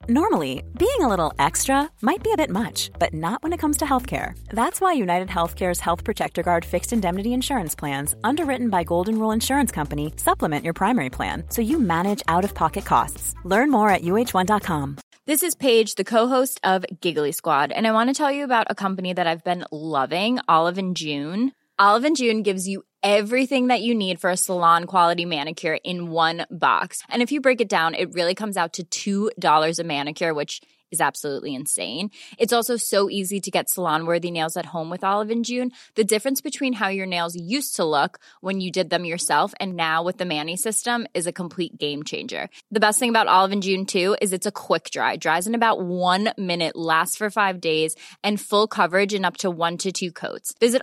Normally, being a little extra might be a bit much, but not when it comes to healthcare. That's why United Healthcare's Health Protector Guard fixed indemnity insurance plans, underwritten by Golden Rule Insurance Company, supplement your primary plan so you manage out-of-pocket costs. Learn more at uh1.com. This is Paige, the co-host of Giggly Squad, and I want to tell you about a company that I've been loving, Olive & June. Olive & June gives you everything that you need for a salon-quality manicure in one box. And if you break it down, it really comes out to $2 a manicure, which is absolutely insane. It's also so easy to get salon-worthy nails at home with Olive & June. The difference between how your nails used to look when you did them yourself and now with the Mani system is a complete game changer. The best thing about Olive & June, too, is it's a quick dry. Dries in about 1 minute, lasts for 5 days, and full coverage in up to 1 to 2 coats. Visit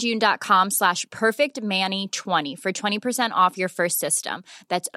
oliveandjune.com/perfectmani20 for 20% off your first system. That's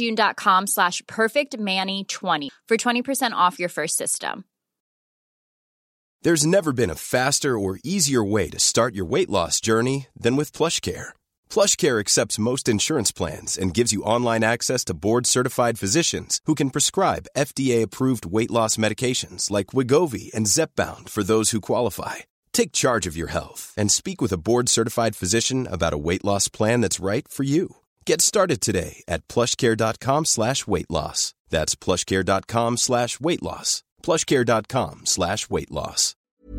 oliveandjune.com/perfectmani20 for 20% off your first system. There's never been a faster or easier way to start your weight loss journey than with PlushCare. PlushCare accepts most insurance plans and gives you online access to board-certified physicians who can prescribe FDA-approved weight loss medications like Wegovy and Zepbound for those who qualify. Take charge of your health and speak with a board-certified physician about a weight loss plan that's right for you. Get started today at plushcare.com/weightloss. That's plushcare.com/weightloss. plushcare.com/weightloss.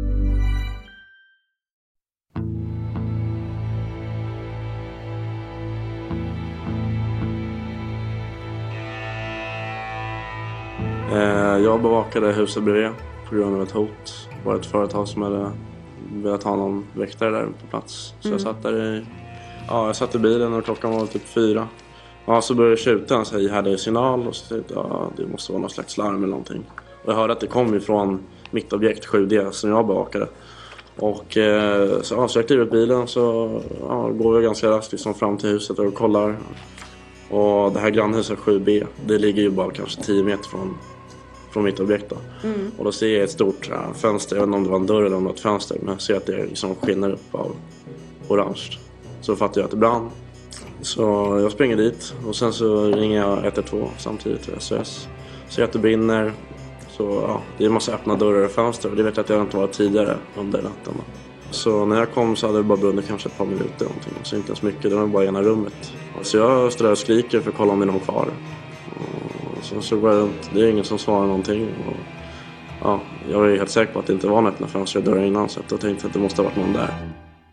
Jag bevakade huset bredvid på grund av ett hot. Det var ett företag som hade velat ha någon väktare där på plats. Så jag satt där jag satt i bilen och klockan var typ 4. Ja, så började tjuta, så jag hade signal och så tänkte det måste vara någon slags larm eller någonting. Och jag hörde att det kom ifrån mitt objekt 7D som jag bevakade. Och så jag kliver ut bilen, så går vi ganska raskt liksom fram till huset och kollar. Och det här grannhuset 7B, det ligger ju bara kanske 10 meter från mitt objekt då. Och då ser jag ett stort fönster, jag vet inte om det var en dörr eller om det var ett fönster, men jag ser att det liksom skiner upp av orange. Så fattar jag att det brann. Så jag springer dit och sen så ringer jag 112 samtidigt till SOS. Så att det brinner. Så det är en massa öppna dörrar och fönster, och det vet jag att jag inte var tidigare under natten. Så när jag kom så hade det bara brunnit kanske ett par minuter någonting. Så inte ens mycket, det var bara ena rummet. Så jag står där och skriker för att kolla om det är någon kvar. Och sen så går jag runt, det är ingen som svarar någonting. Och, jag var ju helt säker på att det inte var en öppna fönster och dörrar innan, så jag tänkte att det måste ha varit någon där.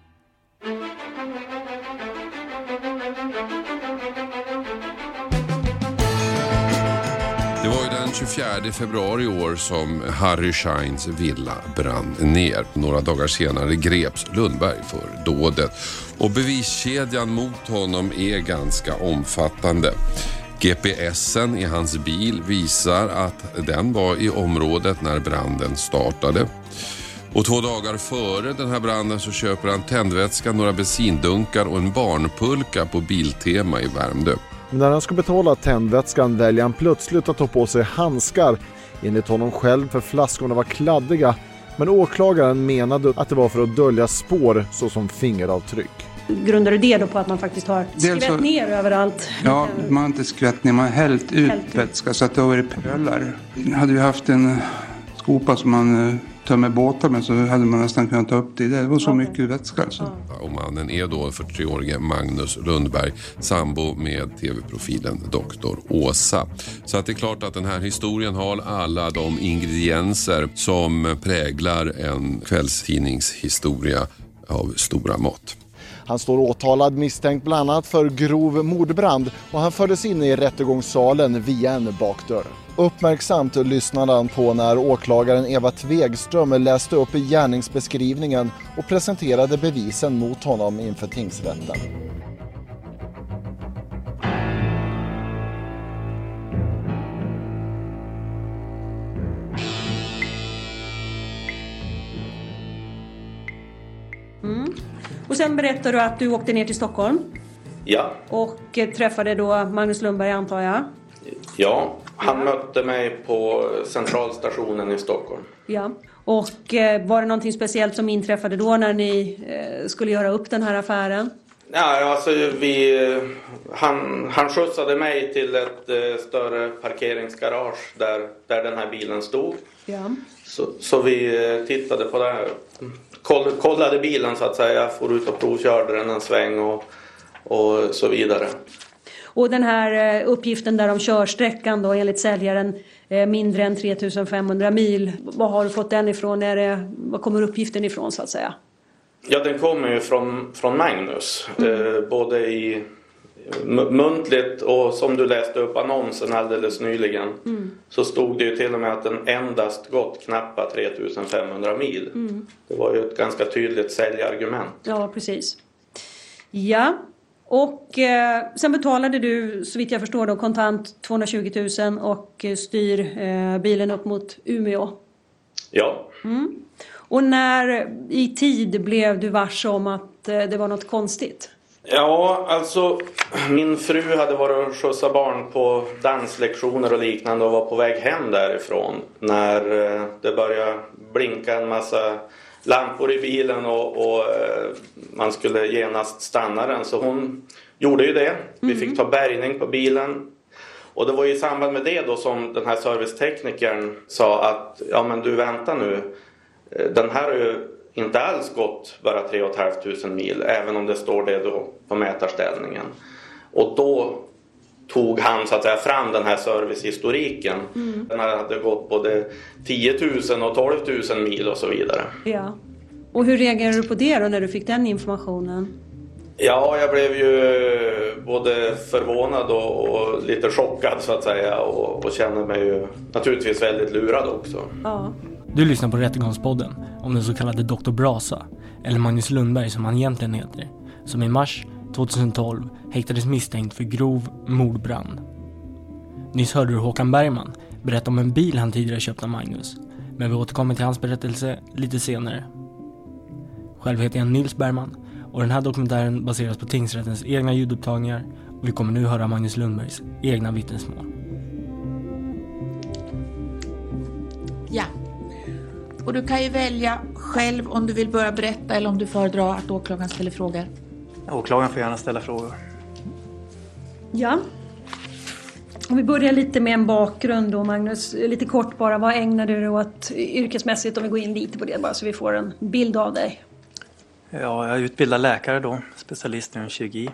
Det var ju den 24 februari i år som Harry Scheins villa brann ner. Några dagar senare greps Lundberg för dådet. Och beviskedjan mot honom är ganska omfattande. GPSen i hans bil visar att den var i området när branden startade. Och 2 dagar före den här branden så köper han tändvätska, några bensindunkar och en barnpulka på Biltema i Värmdö. När han ska betala tändvätskan väljer han plötsligt att ta på sig handskar, enligt honom själv för flaskorna var kladdiga, men åklagaren menade att det var för att dölja spår såsom fingeravtryck. Grundar du det då på att man faktiskt har skvätt ner överallt? Ja, man har inte skvätt ner, man har hällt ut vätska så att det har varit pölar. Hade vi haft en skopa som man tömmer båtar med så hade man nästan kunnat ta upp det. Det var så mycket vätska alltså. Och mannen är då 43-årige Magnus Lundberg, sambo med tv-profilen Dr. Åsa. Så att det är klart att den här historien har alla de ingredienser som präglar en kvällstidningshistoria av stora mått. Han står åtalad misstänkt bland annat för grov mordbrand och han fördes in i rättegångssalen via en bakdörr. Uppmärksamt lyssnade han på när åklagaren Eva Tvegström läste upp gärningsbeskrivningen och presenterade bevisen mot honom inför tingsrätten. Och sen berättar du att du åkte ner till Stockholm. Ja. Och träffade då Magnus Lundberg, antar jag. Ja, han mötte mig på centralstationen i Stockholm. Ja. Och var det någonting speciellt som inträffade då när ni skulle göra upp den här affären? Ja, alltså han skjutsade mig till ett större parkeringsgarage där den här bilen stod. Ja. Så vi tittade på det här. Kollade bilen så att säga. For ut och provkörde den en sväng och så vidare. Och den här uppgiften där om körsträckan då enligt säljaren mindre än 3500 mil. Vad har du fått den ifrån? Vad kommer uppgiften ifrån så att säga? Ja, den kommer ju från Magnus. Både i muntligt och som du läste upp annonsen alldeles nyligen. Så stod det ju till och med att den endast gått knappt 3500 mil. Det var ju ett ganska tydligt säljargument. Ja, precis. Ja, och sen betalade du så vitt jag förstår då kontant 220 000 och styr bilen upp mot Umeå. Ja. Och när i tid blev du varse om att det var något konstigt? Ja, alltså min fru hade varit och skjutsat barn på danslektioner och liknande och var på väg hem därifrån när det började blinka en massa lampor i bilen och man skulle genast stanna den. Så hon gjorde ju det. Vi fick ta bärgning på bilen. Och det var ju i samband med det då som den här serviceteknikern sa att ja men du vänta nu. Den här har ju inte alls gått bara 3 500 mil även om det står det då på mätarställningen. Och då tog han så att säga fram den här servicehistoriken. Den hade gått både 10 000 och 12 000 mil och så vidare. Ja. Och hur reagerade du på det då när du fick den informationen? Ja, jag blev ju både förvånad och lite chockad så att säga och kände mig ju naturligtvis väldigt lurad också. Ja. Du lyssnar på Rättegångspodden om den så kallade Dr. Brasa, eller Magnus Lundberg som han egentligen heter, som i mars 2012 häktades misstänkt för grov mordbrand. Nyss hörde du Håkan Bergman berätta om en bil han tidigare köpt av Magnus, men vi återkommer till hans berättelse lite senare. Själv heter jag Nils Bergman och den här dokumentären baseras på tingsrättens egna ljudupptagningar och vi kommer nu höra Magnus Lundbergs egna vittnesmål. Ja. Och du kan ju välja själv om du vill börja berätta eller om du föredrar att åklagaren ställer frågor. Åklagaren får gärna ställa frågor. Ja. Om vi börjar lite med en bakgrund då, Magnus. Lite kort bara, vad ägnar du dig åt yrkesmässigt om vi går in lite på det bara så vi får en bild av dig? Ja, jag är utbildad läkare då, specialist inom kirurgi.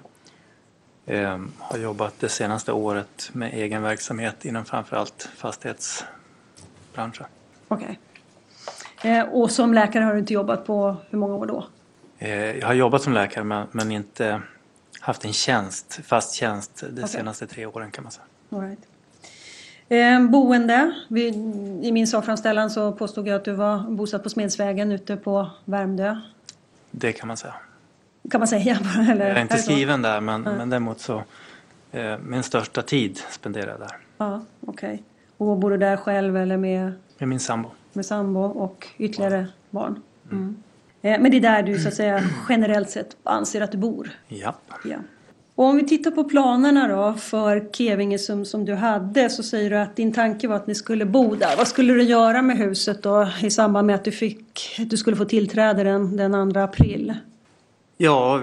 Har jobbat det senaste året med egen verksamhet inom framförallt fastighetsbranschen. Okej. Och som läkare har du inte jobbat på hur många år då? Jag har jobbat som läkare men inte haft en fast tjänst de senaste 3 åren kan man säga. All right. Boende. I min sakframställan så påstod jag att du var bosatt på Smedsvägen ute på Värmdö. Det kan man säga. Kan man säga? Eller? Jag är inte skriven där men däremot så min största tid spenderar jag där. Ja, okej. Och bor du där själv eller med? Med min sambo. Med sambo och ytterligare barn. Men det är där du så att säga generellt sett anser att du bor? Ja. Och om vi tittar på planerna då för Kevinge som du hade så säger du att din tanke var att ni skulle bo där. Vad skulle du göra med huset då i samband med att du skulle få tillträde den 2 april? Ja,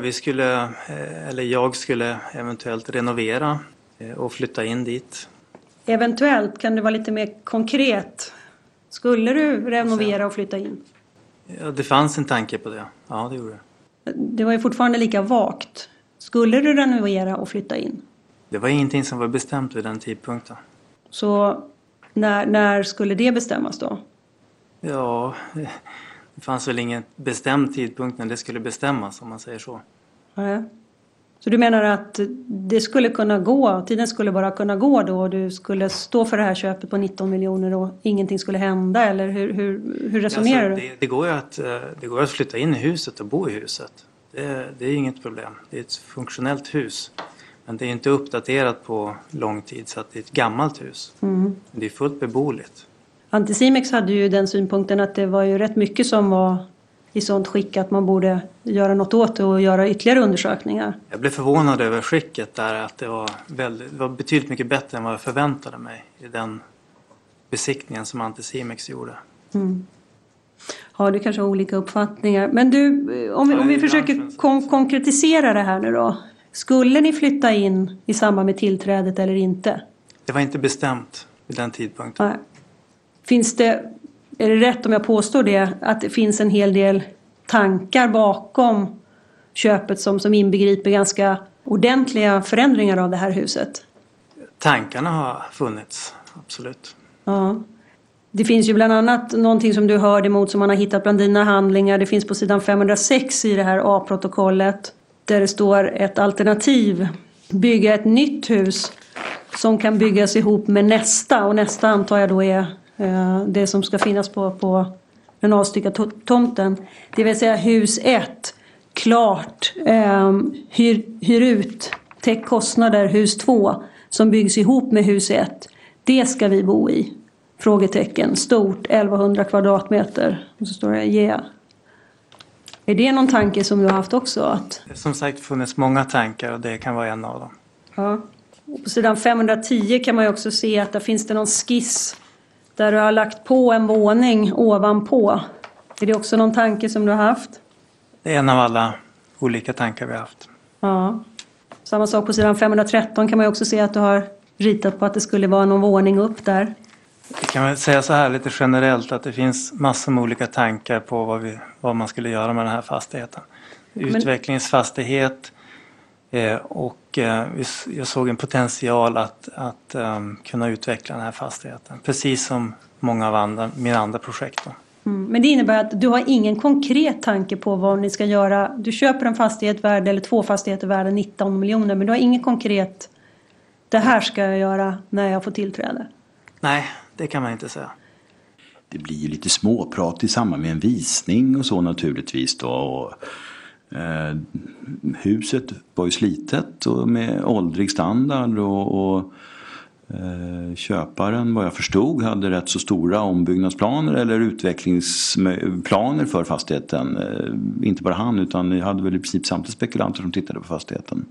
jag skulle eventuellt renovera och flytta in dit. Eventuellt, kan du vara lite mer konkret? Skulle du renovera och flytta in? Ja, det fanns en tanke på det. Ja, det gjorde det. Det var ju fortfarande lika vagt. Skulle du renovera och flytta in? Det var ingenting som var bestämt vid den tidpunkten. Så när skulle det bestämmas då? Ja, det fanns väl ingen bestämd tidpunkt när det skulle bestämmas om man säger så. Ja. Så du menar att det skulle kunna gå, tiden skulle bara kunna gå då och du skulle stå för det här köpet på 19 miljoner och ingenting skulle hända? Eller hur resonerar du? Det går att flytta in i huset och bo i huset. Det är inget problem. Det är ett funktionellt hus. Men det är inte uppdaterat på lång tid så att det är ett gammalt hus. Det är fullt beboeligt. Anticimex hade ju den synpunkten att det var ju rätt mycket som var i sånt skick att man borde göra något åt det och göra ytterligare undersökningar. Jag blev förvånad över skicket där att det var betydligt mycket bättre än vad jag förväntade mig i den besiktningen som Anticimex gjorde. Ja, du kanske har olika uppfattningar. Men du, om vi försöker konkretisera det här nu då. Skulle ni flytta in i samband med tillträdet eller inte? Det var inte bestämt vid den tidpunkten. Nej. Är det rätt om jag påstår det, att det finns en hel del tankar bakom köpet som inbegriper ganska ordentliga förändringar av det här huset? Tankarna har funnits, absolut. Ja. Det finns ju bland annat någonting som du hörde emot som man har hittat bland dina handlingar. Det finns på sidan 506 i det här A-protokollet. Där det står ett alternativ. Bygga ett nytt hus som kan byggas ihop med nästa. Och nästa antar jag då är det som ska finnas på den avstyckade tomten. Det vill säga hus 1. Klart. Hyr ut. Täck kostnader. Hus 2. Som byggs ihop med hus 1. Det ska vi bo i. Frågetecken. Stort. 1100 kvadratmeter. Och så står det yeah. Är det någon tanke som du har haft också? Att... Som sagt funnits många tankar och det kan vara en av dem. Ja. Och på sidan 510 kan man ju också se att där finns det någon skiss. Där du har lagt på en våning ovanpå. Är det också någon tanke som du har haft? Det är en av alla olika tankar vi har haft. Ja. Samma sak på sidan 513 kan man ju också se att du har ritat på att det skulle vara någon våning upp där. Vi kan väl säga så här lite generellt att det finns massor med olika tankar på vad man skulle göra med den här fastigheten. Utvecklingsfastighet och jag såg en potential att kunna utveckla den här fastigheten. Precis som många av mina andra projekt då. Men det innebär att du har ingen konkret tanke på vad ni ska göra. Du köper en fastighet värd eller 2 fastigheter värda 19 miljoner. Men du har ingen konkret, det här ska jag göra när jag får tillträde. Nej, det kan man inte säga. Det blir ju lite småprat i samband med en visning och så naturligtvis då. Och, huset var ju slitet och med åldrig standard och köparen, vad jag förstod, hade rätt så stora ombyggnadsplaner eller utvecklingsplaner för fastigheten. Inte bara han, utan vi hade väl i princip samtliga spekulanter som tittade på fastigheten.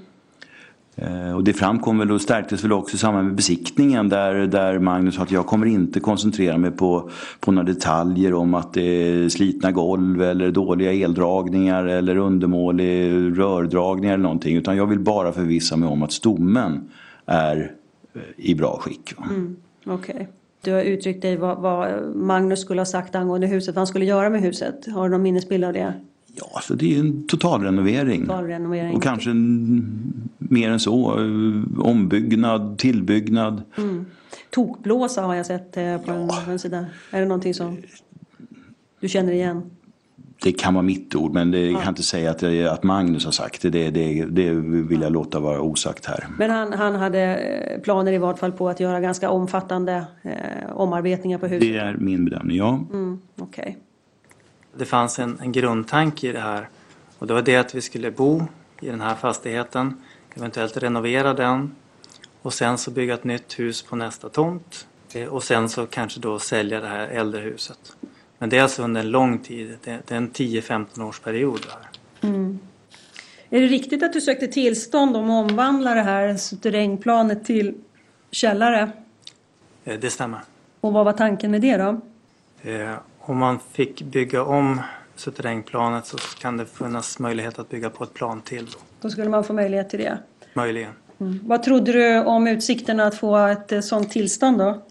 Och det framkom väl och stärktes väl också i samband med besiktningen där Magnus sa att jag kommer inte koncentrera mig på några detaljer om att det är slitna golv eller dåliga eldragningar eller undermålig rördragningar eller någonting, utan jag vill bara förvissa mig om att stommen är i bra skick. Okej. Du har uttryckt dig vad Magnus skulle ha sagt angående huset, vad han skulle göra med huset. Har du någon minnesbild av det? Ja, så det är en totalrenovering. Och kanske mer än så. Ombyggnad, tillbyggnad. Tokblåsa har jag sett på en sida. Är det någonting som du känner igen? Det kan vara mitt ord, men det kan inte säga att Magnus har sagt det. Det vill jag låta vara osagt här. Men han hade planer i vart fall på att göra ganska omfattande omarbetningar på huset? Det är min bedömning, ja. Okej. Det fanns en grundtanke i det här. Och det var det att vi skulle bo i den här fastigheten. Eventuellt renovera den. Och sen så bygga ett nytt hus på nästa tomt. Och sen så kanske då sälja det här äldre huset. Men det är alltså under en lång tid. Det är en 10-15 års period här. Är det riktigt att du sökte tillstånd om att omvandla det här suterrängplanet till källare? Det stämmer. Och vad var tanken med det då? Om man fick bygga om suterrängplanet så kan det finnas möjlighet att bygga på ett plan till. Då skulle man få möjlighet till det? Möjligen. Vad trodde du om utsikterna att få ett sådant tillstånd då?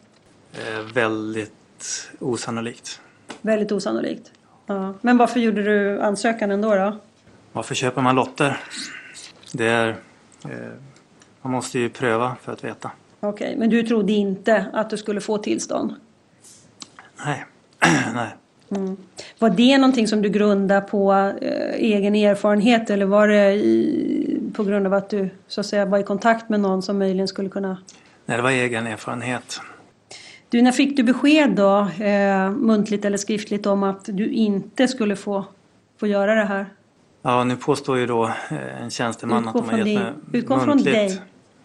Väldigt osannolikt. Väldigt osannolikt. Ja. Men varför gjorde du ansökan ändå då? Varför köper man lotter? Det är... man måste ju pröva för att veta. Okej, men du trodde inte att du skulle få tillstånd? Nej. Nej. Var det någonting som du grundade på egen erfarenhet eller var det på grund av att du så att säga var i kontakt med någon som möjligen skulle kunna... Nej, det var egen erfarenhet. Du, när fick du besked då, muntligt eller skriftligt, om att du inte skulle få göra det här? Ja, nu påstår ju då en tjänsteman att de har gett mig utgå från dig.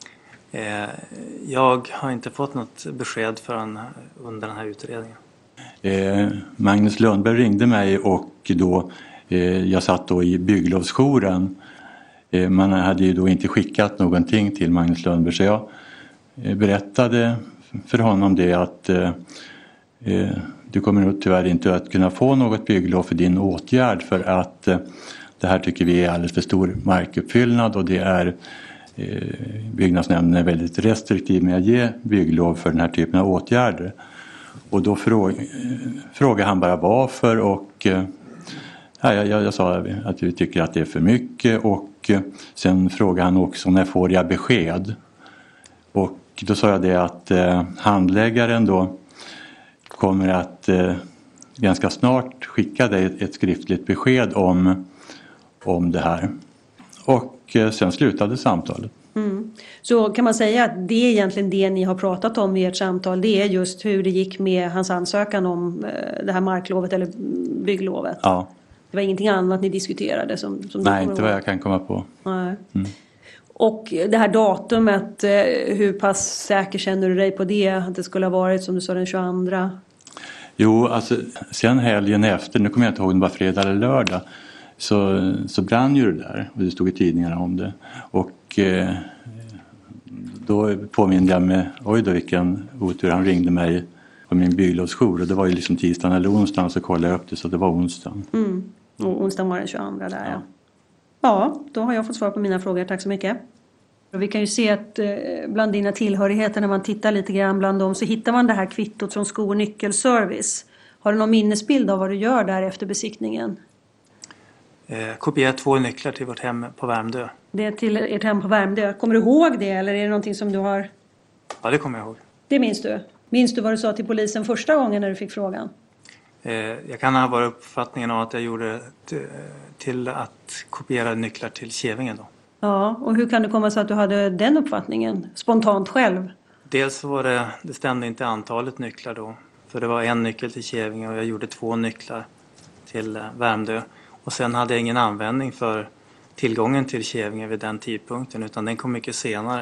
Jag har inte fått något besked förrän under den här utredningen. Magnus Lundberg ringde mig och då jag satt då i bygglovsjouren. Man hade ju då inte skickat någonting till Magnus Lundberg, så jag berättade för honom det att du kommer nog tyvärr inte att kunna få något bygglov för din åtgärd för att det här tycker vi är alldeles för stor markuppfyllnad och det är byggnadsnämnden är väldigt restriktiv med att ge bygglov för den här typen av åtgärder. Och då frågar han bara varför och jag sa att vi tycker att det är för mycket och sen frågade han också när får jag besked. Och då sa jag det att handläggaren då kommer att ganska snart skicka dig ett skriftligt besked om det här. Och sen slutade samtalet. Så kan man säga att det är egentligen det ni har pratat om i ert samtal. Det är just hur det gick med hans ansökan om det här marklovet eller bygglovet. Ja. Det var ingenting annat ni diskuterade som nej, inte vad jag kan komma på. Nej. Och det här datumet, hur pass säker känner du dig på det? Att det skulle ha varit som du sa den 22? Jo, alltså sen helgen efter, nu kommer jag inte ihåg om det var fredag eller lördag. Så brann ju det där och det stod i tidningarna om det. Och då påminner jag mig, oj då vilken otur, han ringde mig på min bygglovsjour och det var ju liksom tisdagen eller onsdagen så kollade jag upp det så det var onsdagen. Och onsdagen var den 22 där ja, då har jag fått svar på mina frågor, tack så mycket. Och vi kan ju se att bland dina tillhörigheter när man tittar lite grann bland dem så hittar man det här kvittot från Sko- och nyckelservice. Har du någon minnesbild av vad du gör där efter besiktningen? Kopiera 2 nycklar till vårt hem på Värmdö. Det är till ert hem på Värmdö. Kommer du ihåg det eller är det någonting som du har? Ja, det kommer jag ihåg. Det minns du? Minns du vad du sa till polisen första gången när du fick frågan? Jag kan ha bara uppfattningen av att jag gjorde till att kopiera nycklar till Kävingen då. Ja, och hur kan det komma så att du hade den uppfattningen spontant själv? Dels var det stämde inte antalet nycklar då. För det var 1 nyckel till Kävingen och jag gjorde 2 nycklar till Värmdö. Och sen hade jag ingen användning för tillgången till Kävingen vid den tidpunkten utan den kom mycket senare.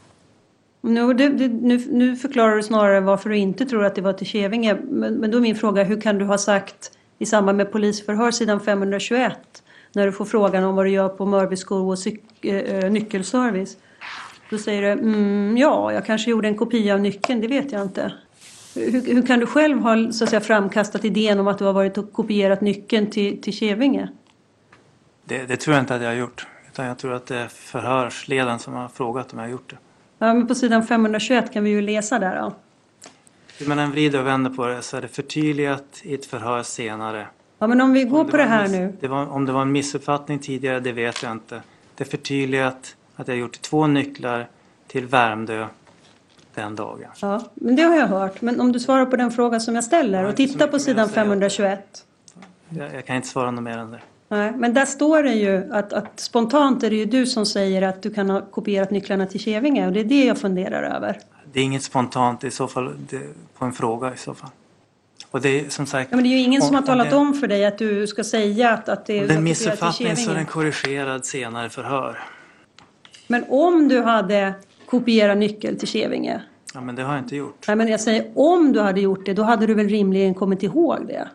Nu förklarar du snarare varför du inte tror att det var till Kävinge. Men då är min fråga, hur kan du ha sagt i samband med polisförhör sidan 521 när du får frågan om vad du gör på Mörby Sko- och nyckelservice. Då säger du, jag kanske gjorde en kopia av nyckeln, det vet jag inte. Hur kan du själv ha så att säga, framkastat idén om att du har varit och kopierat nyckeln till Kävinge? Det tror jag inte att jag har gjort. Utan jag tror att det är förhörsledaren som har frågat om jag har gjort det. Ja, men på sidan 521 kan vi ju läsa där då. Hur man än vrider och vänder på det så är det förtydligat i ett förhör senare. Ja, men om vi går på det här nu. Om det var en missuppfattning tidigare, det vet jag inte. Det är förtydligat att jag har gjort 2 nycklar till Värmdö den dagen. Ja, men det har jag hört. Men om du svarar på den fråga som jag ställer och tittar på sidan 521. Jag kan inte svara något mer än det. Nej, men där står det ju att spontant är det ju du som säger att du kan ha kopierat nycklarna till Kävinge. Och det är det jag funderar över. Det är inget spontant i så fall på en fråga i så fall. Och det är som sagt... Ja, men det är ju ingen som har talat om för dig att du ska säga att det är... Den missuppfattning så är den korrigerad senare förhör. Men om du hade kopierat nyckel till Kävinge... Ja, men det har jag inte gjort. Nej, men jag säger om du hade gjort det, då hade du väl rimligen kommit ihåg det?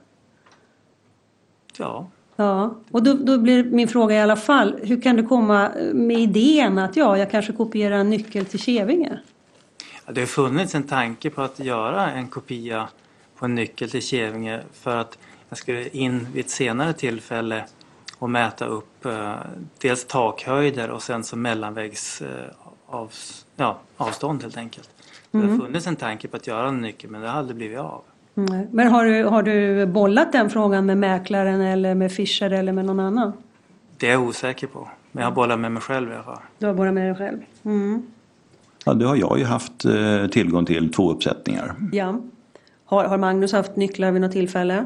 Ja. Ja, och då blir min fråga i alla fall, hur kan du komma med idén att jag kanske kopierar en nyckel till Kävinge? Ja, det har funnits en tanke på att göra en kopia på en nyckel till Kävinge för att jag skulle in vid ett senare tillfälle och mäta upp dels takhöjder och sen så mellanväggs avstånd helt enkelt. Det har funnits en tanke på att göra en nyckel men det har aldrig blivit av. Nej. Men har du bollat den frågan med mäklaren eller med Fischer eller med någon annan? Det är jag osäker på. Men jag har bollat med mig själv i alla fall. Du har bollat med dig själv? Mm. Ja, det har jag ju haft tillgång till 2 uppsättningar. Ja. Har Magnus haft nycklar vid något tillfälle?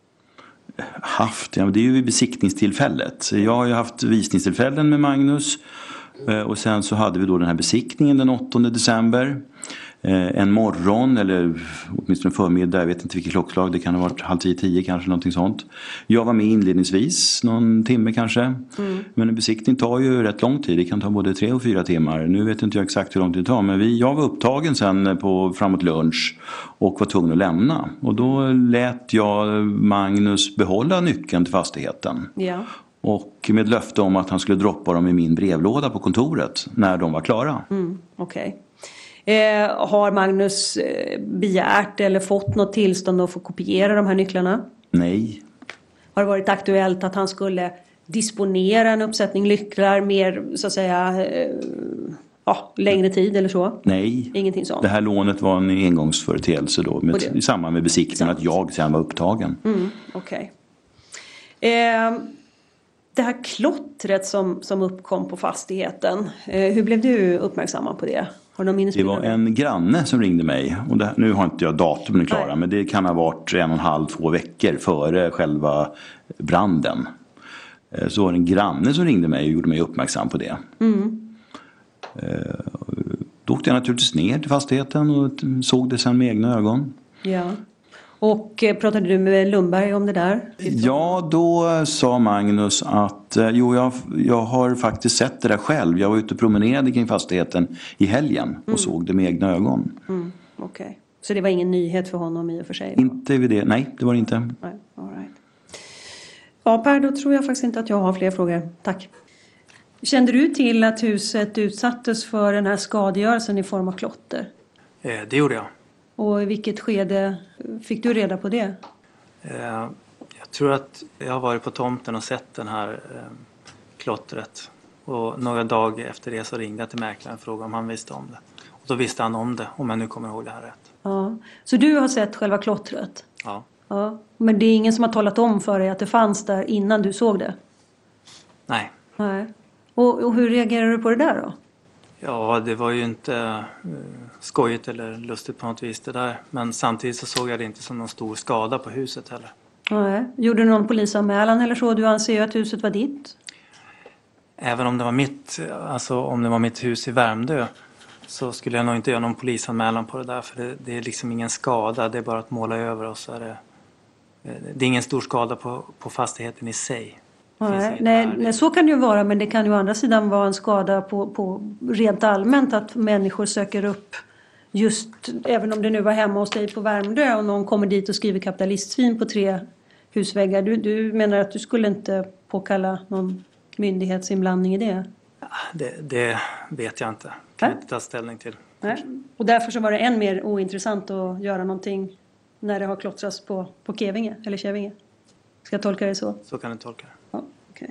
Ja, det är ju vid besiktningstillfället. Jag har ju haft visningstillfällen med Magnus. Och sen så hade vi då den här besiktningen den 8 december. En morgon eller åtminstone förmiddag, jag vet inte vilket klockslag, det kan ha varit 9:30 kanske, någonting sånt. Jag var med inledningsvis, någon timme kanske. Men en besiktning tar ju rätt lång tid, det kan ta både 3 och 4 timmar. Nu vet inte jag exakt hur lång tid det tar, men jag var upptagen sen framåt lunch och var tvungen att lämna. Och då lät jag Magnus behålla nyckeln till fastigheten. Ja. Och med löfte om att han skulle droppa dem i min brevlåda på kontoret när de var klara. Okej. Har Magnus begärt eller fått något tillstånd att få kopiera de här nycklarna? Nej. Har det varit aktuellt att han skulle disponera en uppsättning nycklar mer så att säga längre tid eller så? Nej. Ingenting sånt. Det här lånet var en engångsföreteelse då i samband med besiktningen att jag sen var upptagen. Okej. Det här klottret som uppkom på fastigheten, hur blev du uppmärksammad på det? Har du någon minnesbild? Det var en granne som ringde mig. Och nu har inte jag datumen klara, men det kan ha varit 1,5-2 veckor före själva branden. Så var det en granne som ringde mig och gjorde mig uppmärksam på det. Då åkte jag naturligtvis ner till fastigheten och såg det sen med egna ögon. Ja. Och pratade du med Lundberg om det där? Ja, då sa Magnus att jag har faktiskt sett det där själv. Jag var ute och promenerade kring fastigheten i helgen och såg det med egna ögon. Okej. Så det var ingen nyhet för honom i och för sig? Inte vid det. Nej, det var det inte. Nej, all right. Ja, Per, då tror jag faktiskt inte att jag har fler frågor. Tack. Kände du till att huset utsattes för den här skadegörelsen i form av klotter? Det gjorde jag. Och i vilket skede fick du reda på det? Jag tror att jag har varit på tomten och sett den här klottret. Och några dagar efter det så ringde jag till mäklaren och frågade om han visste om det. Och då visste han om det, om jag nu kommer ihåg det här rätt. Ja. Så du har sett själva klottret? Ja. Ja. Men det är ingen som har talat om för dig att det fanns där innan du såg det? Nej. Nej. Och hur reagerar du på det där då? Ja, det var ju inte skojigt eller lustigt på något vis det där. Men samtidigt så såg jag det inte som någon stor skada på huset heller. Nej. Gjorde du någon polisanmälan eller så? Du anser ju att huset var ditt. Även om det var om det var mitt hus i Värmdö så skulle jag nog inte göra någon polisanmälan på det där. För det är liksom ingen skada, det är bara att måla över och så är det är ingen stor skada på fastigheten i sig. Nej, så kan det ju vara, men det kan ju å andra sidan vara en skada på rent allmänt att människor söker upp just, även om det nu var hemma hos dig på Värmdö och någon kommer dit och skriver kapitalistsvin på 3 husväggar. Du menar att du skulle inte påkalla någon myndighetsinblandning i det? Det vet jag inte. Kan jag inte ta ställning till. Nej. Och därför så var det än mer ointressant att göra någonting när det har klottrats på Kävinge eller Kävinge. Ska jag tolka det så? Så kan du tolka det. Ja, okay.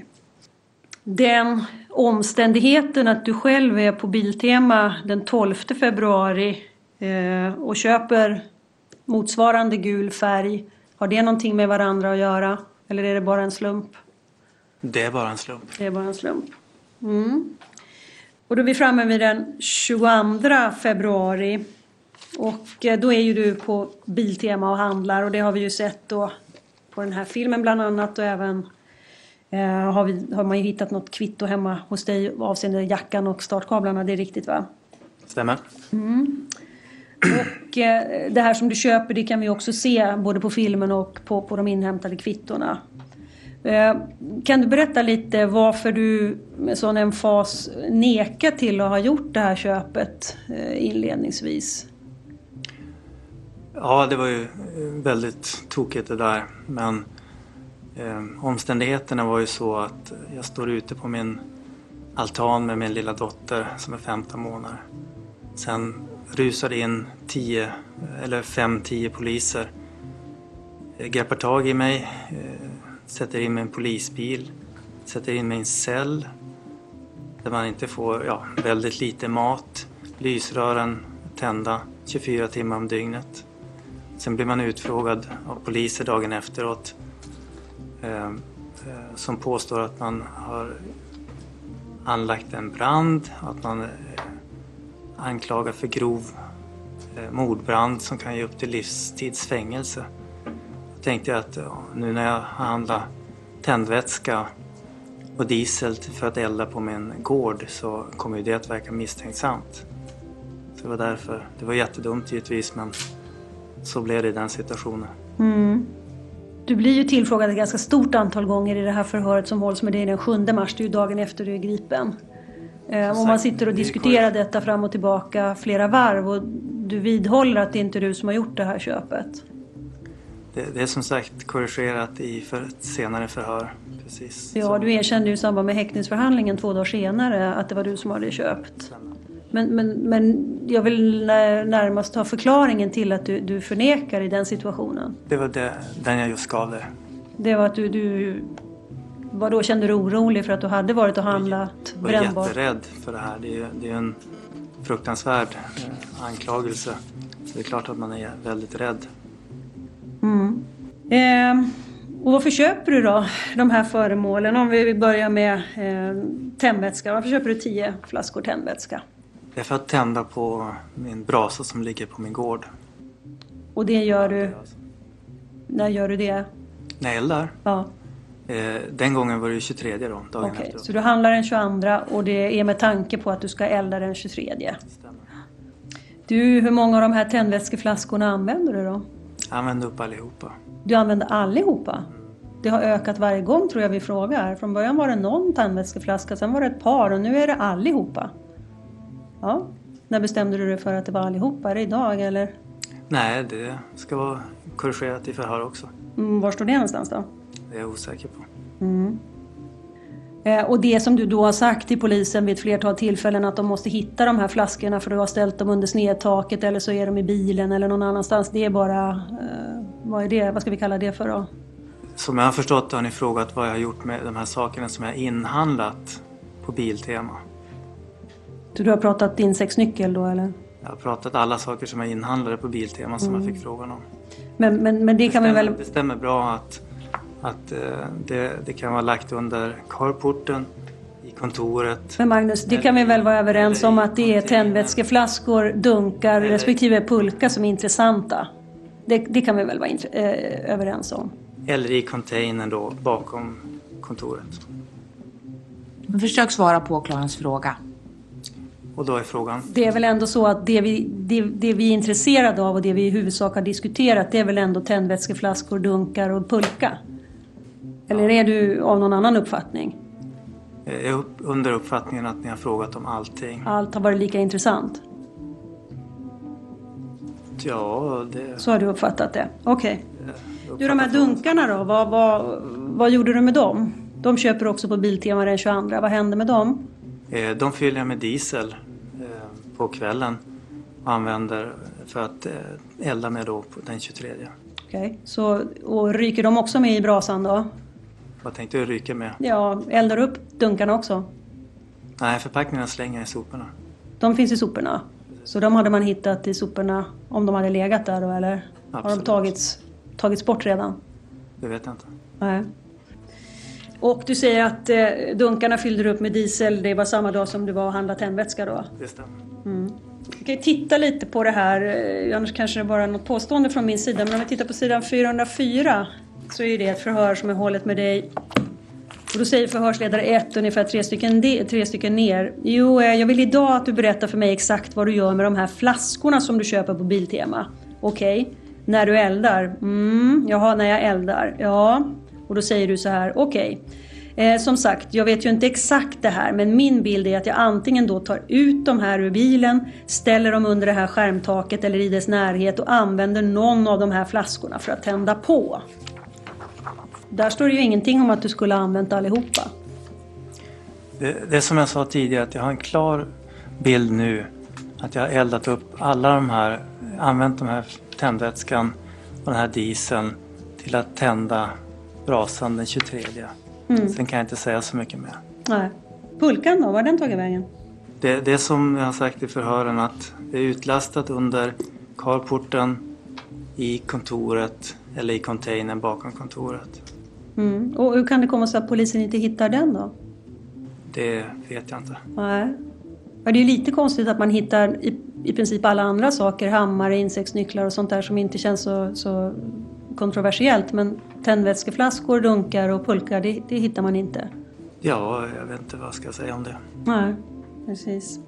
Den omständigheten att du själv är på Biltema den 12 februari och köper motsvarande gul färg. Har det någonting med varandra att göra? Eller är det bara en slump? Det är bara en slump. Det är bara en slump. Och då är vi framme vid den 22 februari. Och då är ju du på Biltema och handlar. Och det har vi ju sett då på den här filmen bland annat. Och även har man ju hittat något kvitto hemma hos dig avseende jackan och startkablarna. Det är riktigt, va? Stämmer. Och det här som du köper, det kan vi också se både på filmen och på de inhämtade kvittorna. Kan du berätta lite varför du med sån emfas nekar till att ha gjort det här köpet inledningsvis? Ja, det var ju väldigt tokigt det där. Men omständigheterna var ju så att jag står ute på min altan med min lilla dotter som är 15 månader. Sen rusade in 5-10 poliser. Greppar tag i mig, sätter in mig i en polisbil, sätter in mig i en cell där man inte får väldigt lite mat, lysrören tända 24 timmar om dygnet. Sen blir man utfrågad av poliser dagen efteråt som påstår att man har anlagt en brand, att man anklagar för grov mordbrand som kan ge upp till livstidsfängelse. Jag tänkte att nu när jag handlar tändvätska och diesel för att elda på min gård så kommer ju det att verka misstänksamt. Så det var därför. Det var jättedumt givetvis, men så blev det i den situationen. Du blir ju tillfrågad ett ganska stort antal gånger i det här förhöret som hålls med dig den 7 mars. Det är ju dagen efter du är gripen. Och man sitter och diskuterar detta fram och tillbaka flera varv och du vidhåller att det inte är du som har gjort det här köpet. Det är som sagt korrigerat i ett senare förhör. Precis. Ja, du erkände ju i samband med häktningsförhandlingen 2 dagar senare att det var du som hade köpt. Men jag vill närmast ha förklaringen till att du förnekar i den situationen. Det var den jag just gav dig. Det var att du var då kände du orolig för att du hade varit och handlat brännbart? Jag var jätterädd för det här. Det är en fruktansvärd anklagelse. Så det är klart att man är väldigt rädd. Och varför köper du då de här föremålen? Om vi börjar med tändvätska. Varför köper du 10 flaskor tändvätska? Det är för att tända på min brasa som ligger på min gård. Och det gör du... När gör du det? När jag eldar? Ja. Den gången var det 23 då, dagen efter. Så du handlar den 22 och det är med tanke på att du ska elda den 23. Du, hur många av de här tändvätskeflaskorna använder du då? Jag använder upp allihopa. Du använder allihopa? Det har ökat varje gång tror jag vi frågar. Från början var det någon tändvätskeflaska, sen var det ett par och nu är det allihopa. Ja. När bestämde du dig för att det var allihopa? Är det idag eller? Nej, det ska vara korrigerat i förhör också. Var står det någonstans då? Det är jag osäker på. Och det som du då har sagt till polisen vid ett flertal tillfällen att de måste hitta de här flaskorna för du har ställt dem under snedtaket eller så är de i bilen eller någon annanstans. Det är bara, vad är det? Vad ska vi kalla det för då? Som jag har förstått har ni frågat vad jag har gjort med de här sakerna som jag har inhandlat på Biltema. Så du har pratat din sexnyckel då eller? Jag har pratat alla saker som jag inhandlade på Biltema som jag fick frågan om. Men det kan vi väl... Det stämmer bra att det kan vara lagt under carporten i kontoret. Men Magnus, det kan vi väl vara överens om att det är tändvätskeflaskor, dunkar respektive pulka som är intressanta. Det kan vi väl vara överens om. Eller i containern då bakom kontoret. Försök svara på åklagarens fråga. Och då är frågan? Det är väl ändå så att det vi är intresserade av och det vi i huvudsak har diskuterat det är väl ändå tändvätskeflaskor, dunkar och pulka? Eller är du av någon annan uppfattning? Jag är under uppfattningen att ni har frågat om allting. Allt har varit lika intressant? Ja, det... Så har du uppfattat det? Okej. Du, de här dunkarna då, vad gjorde du med dem? De köper också på Biltema den 22. Vad hände med dem? De fyller jag med diesel på kvällen och använder för att elda med då på den 23. Okej, så och ryker de också med i brasan då? Vad tänkte du ryka med? Ja, eldar upp dunkarna också? Nej, förpackningarna slänger i soporna. De finns i soporna? Så de hade man hittat i soporna om de hade legat där då, eller? Absolut. Har de tagits bort redan? Det vet jag inte. Nej. Och du säger att dunkarna fyllde du upp med diesel. Det var samma dag som du var och handlade tändvätska då? Det stämmer. Vi kan titta lite på det här. Annars kanske det bara är något påstående från min sida. Men om vi tittar på sidan 404 så är det ett förhör som är hållet med dig. Och då säger förhörsledare 1 ungefär 3 stycken ner. Jo, jag vill idag att du berättar för mig exakt vad du gör med de här flaskorna som du köper på Biltema. Okej. När du eldar? Jaha, när jag eldar. Ja. Och då säger du så här, okej. Som sagt, jag vet ju inte exakt det här. Men min bild är att jag antingen då tar ut de här ur bilen. Ställer dem under det här skärmtaket eller i dess närhet. Och använder någon av de här flaskorna för att tända på. Där står det ju ingenting om att du skulle ha använt allihopa. Det som jag sa tidigare, att jag har en klar bild nu. Att jag har eldat upp alla de här, använt de här tändvätskan och den här dieseln till att tända brasan den 23. Sen kan jag inte säga så mycket mer. Nej. Pulkan då, var den tagit vägen? Det som jag har sagt i förhören, att det är utlastat under carporten i kontoret eller i containern bakom kontoret. Och hur kan det komma sig att polisen inte hittar den då? Det vet jag inte. Nej. Ja, det är ju lite konstigt att man hittar i princip alla andra saker, hammare, insektsnycklar och sånt där som inte känns så kontroversiellt. Men tändvätskeflaskor, dunkar och pulkar, det hittar man inte. Ja, jag vet inte vad jag ska säga om det. Nej, precis.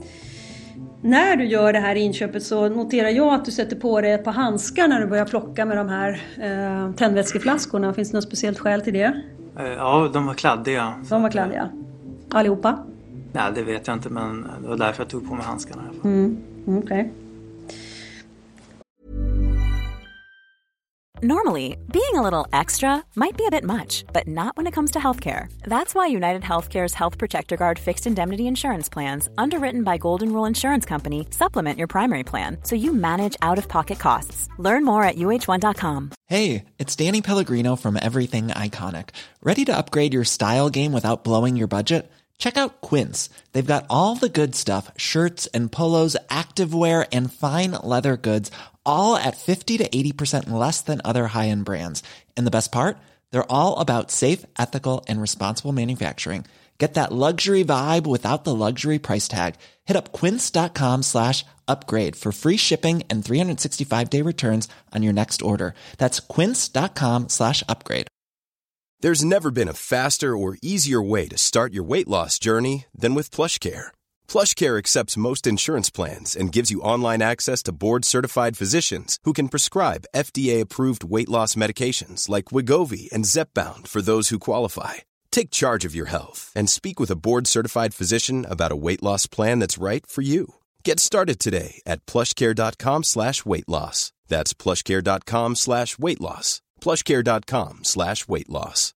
När du gör det här inköpet så noterar jag att du sätter på dig ett par handskar när du börjar plocka med de här tändvätskeflaskorna. Finns det något speciellt skäl till det? Ja, de var kladdiga. De var kladdiga? Allihopa? Nej, det vet jag inte, men det var därför jag tog på mig handskarna. Okej. Normally, being a little extra might be a bit much, but not when it comes to healthcare. That's why United Healthcare's Health Protector Guard fixed indemnity insurance plans, underwritten by Golden Rule Insurance Company, supplement your primary plan so you manage out-of-pocket costs. Learn more at uh1.com. Hey, it's Danny Pellegrino from Everything Iconic. Ready to upgrade your style game without blowing your budget? Check out Quince. They've got all the good stuff, shirts and polos, activewear, and fine leather goods, all at 50 to 80% less than other high-end brands. And the best part? They're all about safe, ethical, and responsible manufacturing. Get that luxury vibe without the luxury price tag. Hit up quince.com/upgrade for free shipping and 365-day returns on your next order. That's quince.com/upgrade. There's never been a faster or easier way to start your weight loss journey than with PlushCare. PlushCare accepts most insurance plans and gives you online access to board-certified physicians who can prescribe FDA-approved weight loss medications like Wegovy and Zepbound for those who qualify. Take charge of your health and speak with a board-certified physician about a weight loss plan that's right for you. Get started today at plushcare.com/weightloss. That's plushcare.com/weightloss. plushcare.com/weightloss.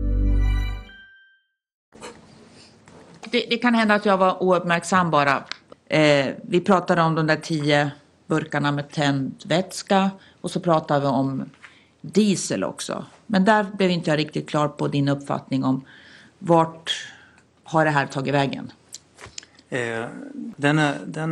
Det kan hända att jag var ouppmärksam bara. Vi pratade om de där 10 burkarna med tändvätska. Och så pratade vi om diesel också. Men där blev inte jag riktigt klar på din uppfattning om vart har det här tagit vägen? Den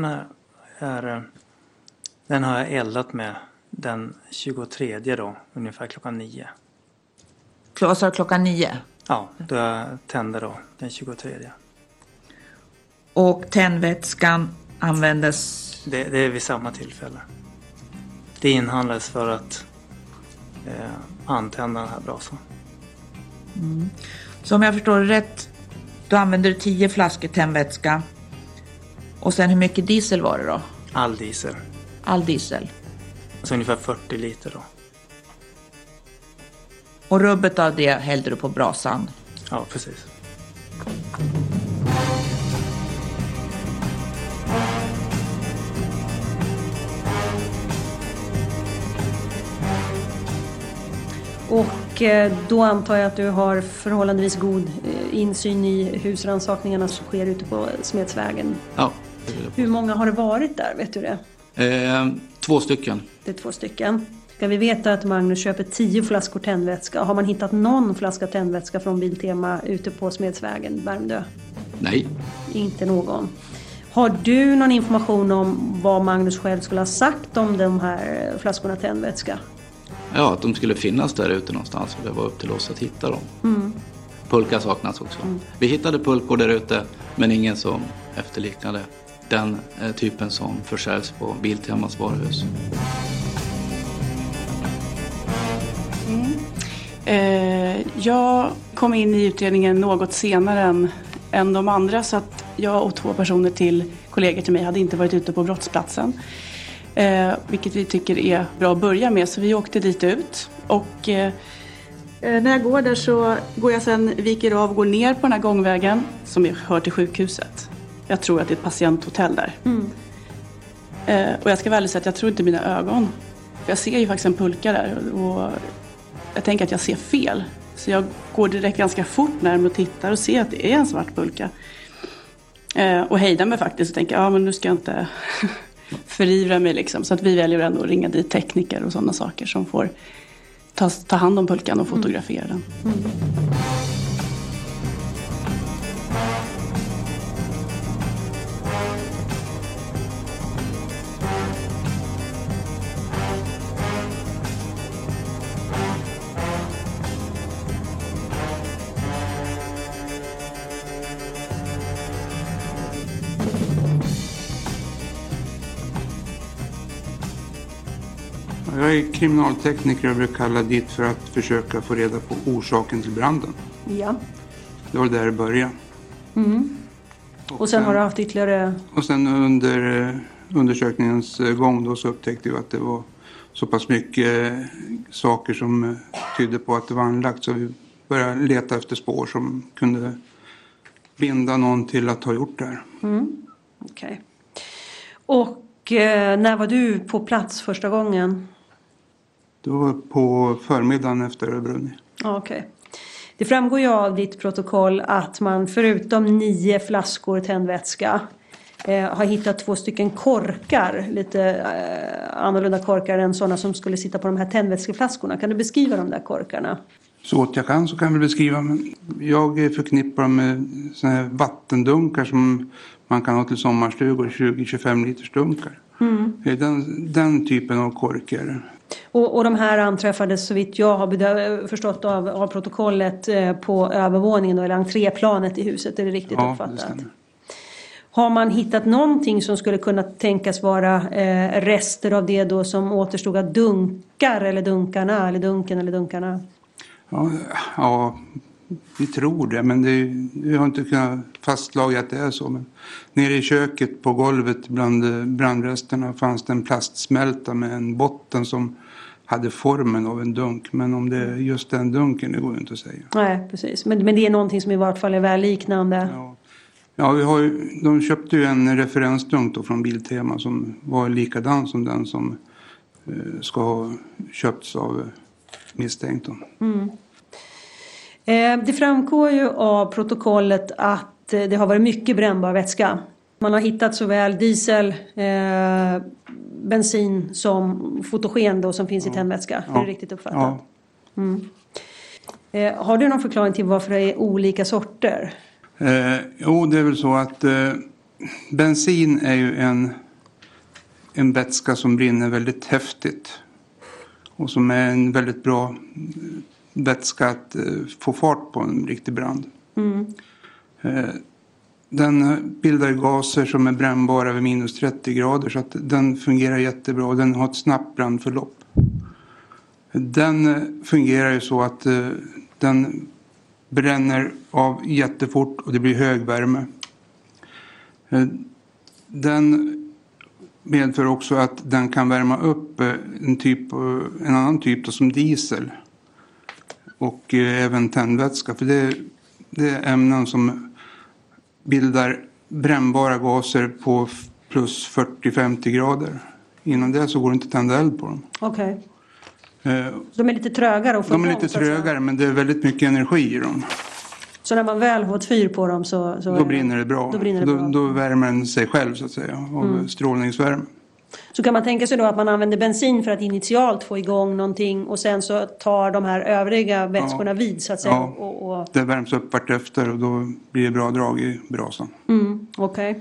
har jag eldat med den 23 då, ungefär klockan 9. Vad sa du, klockan 9? Ja, då jag tände då den 23. Och tändvätskan användes? Det är vid samma tillfälle. Det inhandlades för att antända den här brasan. Mm. Så om jag förstår det rätt, då använde du 10 flaskor tändvätska. Och sen hur mycket diesel var det då? All diesel. All diesel? Alltså ungefär 40 liter då. Och rubbet av det hällde du på brasan? Ja, precis. Och då antar jag att du har förhållandevis god insyn i husrannsakningarna som sker ute på Smedsvägen. Ja. Hur många har det varit där, vet du det? 2 stycken. Det är 2 stycken. Ska vi veta att Magnus köper 10 flaskor tändvätska? Har man hittat någon flaska tändvätska från Biltema ute på Smedsvägen, Värmdö? Nej. Inte någon. Har du någon information om vad Magnus själv skulle ha sagt om de här flaskorna tändvätska? Ja, att de skulle finnas där ute någonstans och det var upp till oss att hitta dem. Mm. Pulka saknas också. Vi hittade pulkor där ute men ingen som efterliknade den typen som försäljs på Biltemas varuhus. Jag kom in i utredningen något senare än de andra, så att jag och 2 personer till kollegor till mig hade inte varit ute på brottsplatsen. Vilket vi tycker är bra att börja med, så vi åkte dit ut. Och när jag går där så går jag sen, viker av och går ner på den här gångvägen som hör till sjukhuset. Jag tror att det är ett patienthotell där. Mm. Och jag ska väl säga att jag tror inte mina ögon. För jag ser ju faktiskt en pulka där och jag tänker att jag ser fel. Så jag går direkt ganska fort närmare och tittar och ser att det är en svart pulka. Och hejdar mig faktiskt och tänker, ja men nu ska jag inte förivra mig liksom. Så att vi väljer ändå att ringa dit tekniker och sådana saker som får ta hand om pulkan och fotografera den. Mm. Jag är kriminaltekniker och brukar kalla dit för att försöka få reda på orsaken till branden. Ja. Det var där det började. Mm. Och sen har du haft ytterligare... Och sen under undersökningens gång då så upptäckte vi att det var så pass mycket saker som tydde på att det var anlagt. Så vi började leta efter spår som kunde binda någon till att ha gjort det här. Mm. Okej. Och när var du på plats första gången? Det var på förmiddagen efter det brunnit. Ja, okej. Det framgår ju av ditt protokoll att man förutom 9 flaskor tändvätska har hittat 2 stycken korkar. Lite annorlunda korkar än sådana som skulle sitta på de här tändvätskeflaskorna. Kan du beskriva de där korkarna? Så åt jag kan så kan jag beskriva. Men jag förknippar dem med såna här vattendunkar som man kan ha till sommarstugor. 20-25 liters dunkar. Det är den typen av korkar. Och de här anträffades så vitt jag har förstått av protokollet på övervåningen eller entréplanet i huset. Är det riktigt uppfattat? Det har man hittat någonting som skulle kunna tänkas vara rester av det då som återstod av dunkar eller dunkarna eller dunken eller dunkarna? Ja, vi tror det, men vi har inte kunnat fastslå att det är så. Men nere i köket på golvet bland brandresterna fanns det en plastsmälta med en botten som hade formen av en dunk. Men om det är just den dunken, det går inte att säga. Nej, precis. Men det är någonting som i vart fall är väl liknande. Ja, de köpte ju en referensdunk då från Biltema som var likadan som den som ska ha köpts av misstänkt. Det framgår ju av protokollet att det har varit mycket brännbar vätska. Man har hittat såväl diesel, bensin som fotogen då som finns i tändvätska. Är det riktigt uppfattat? Ja. Har du någon förklaring till varför det är olika sorter? Jo, det är väl så att bensin är ju en vätska som brinner väldigt häftigt. Och som är en väldigt bra vätska att få fart på en riktig brand. Den bildar gaser som är brännbara vid minus 30 grader så att den fungerar jättebra och den har ett snabbt brandförlopp. Den fungerar ju så att den bränner av jättefort och det blir hög värme. Den medför också att den kan värma upp en annan typ som diesel och även tändvätska. För det är ämnen som bildar brännbara gaser på plus 40-50 grader. Innan det så går det inte att tända eld på dem. Okej. De är lite trögare att få igång. De är lite trögare men det är väldigt mycket energi i dem. Så när man väl har ett fyr på dem så då brinner det bra. Då värmer den sig själv så att säga av strålningsvärme. Så kan man tänka sig då att man använder bensin för att initialt få igång någonting och sen så tar de här övriga vätskorna vid så att säga. Och... Det värms upp vart efter och då blir det bra drag i brasan. Okej.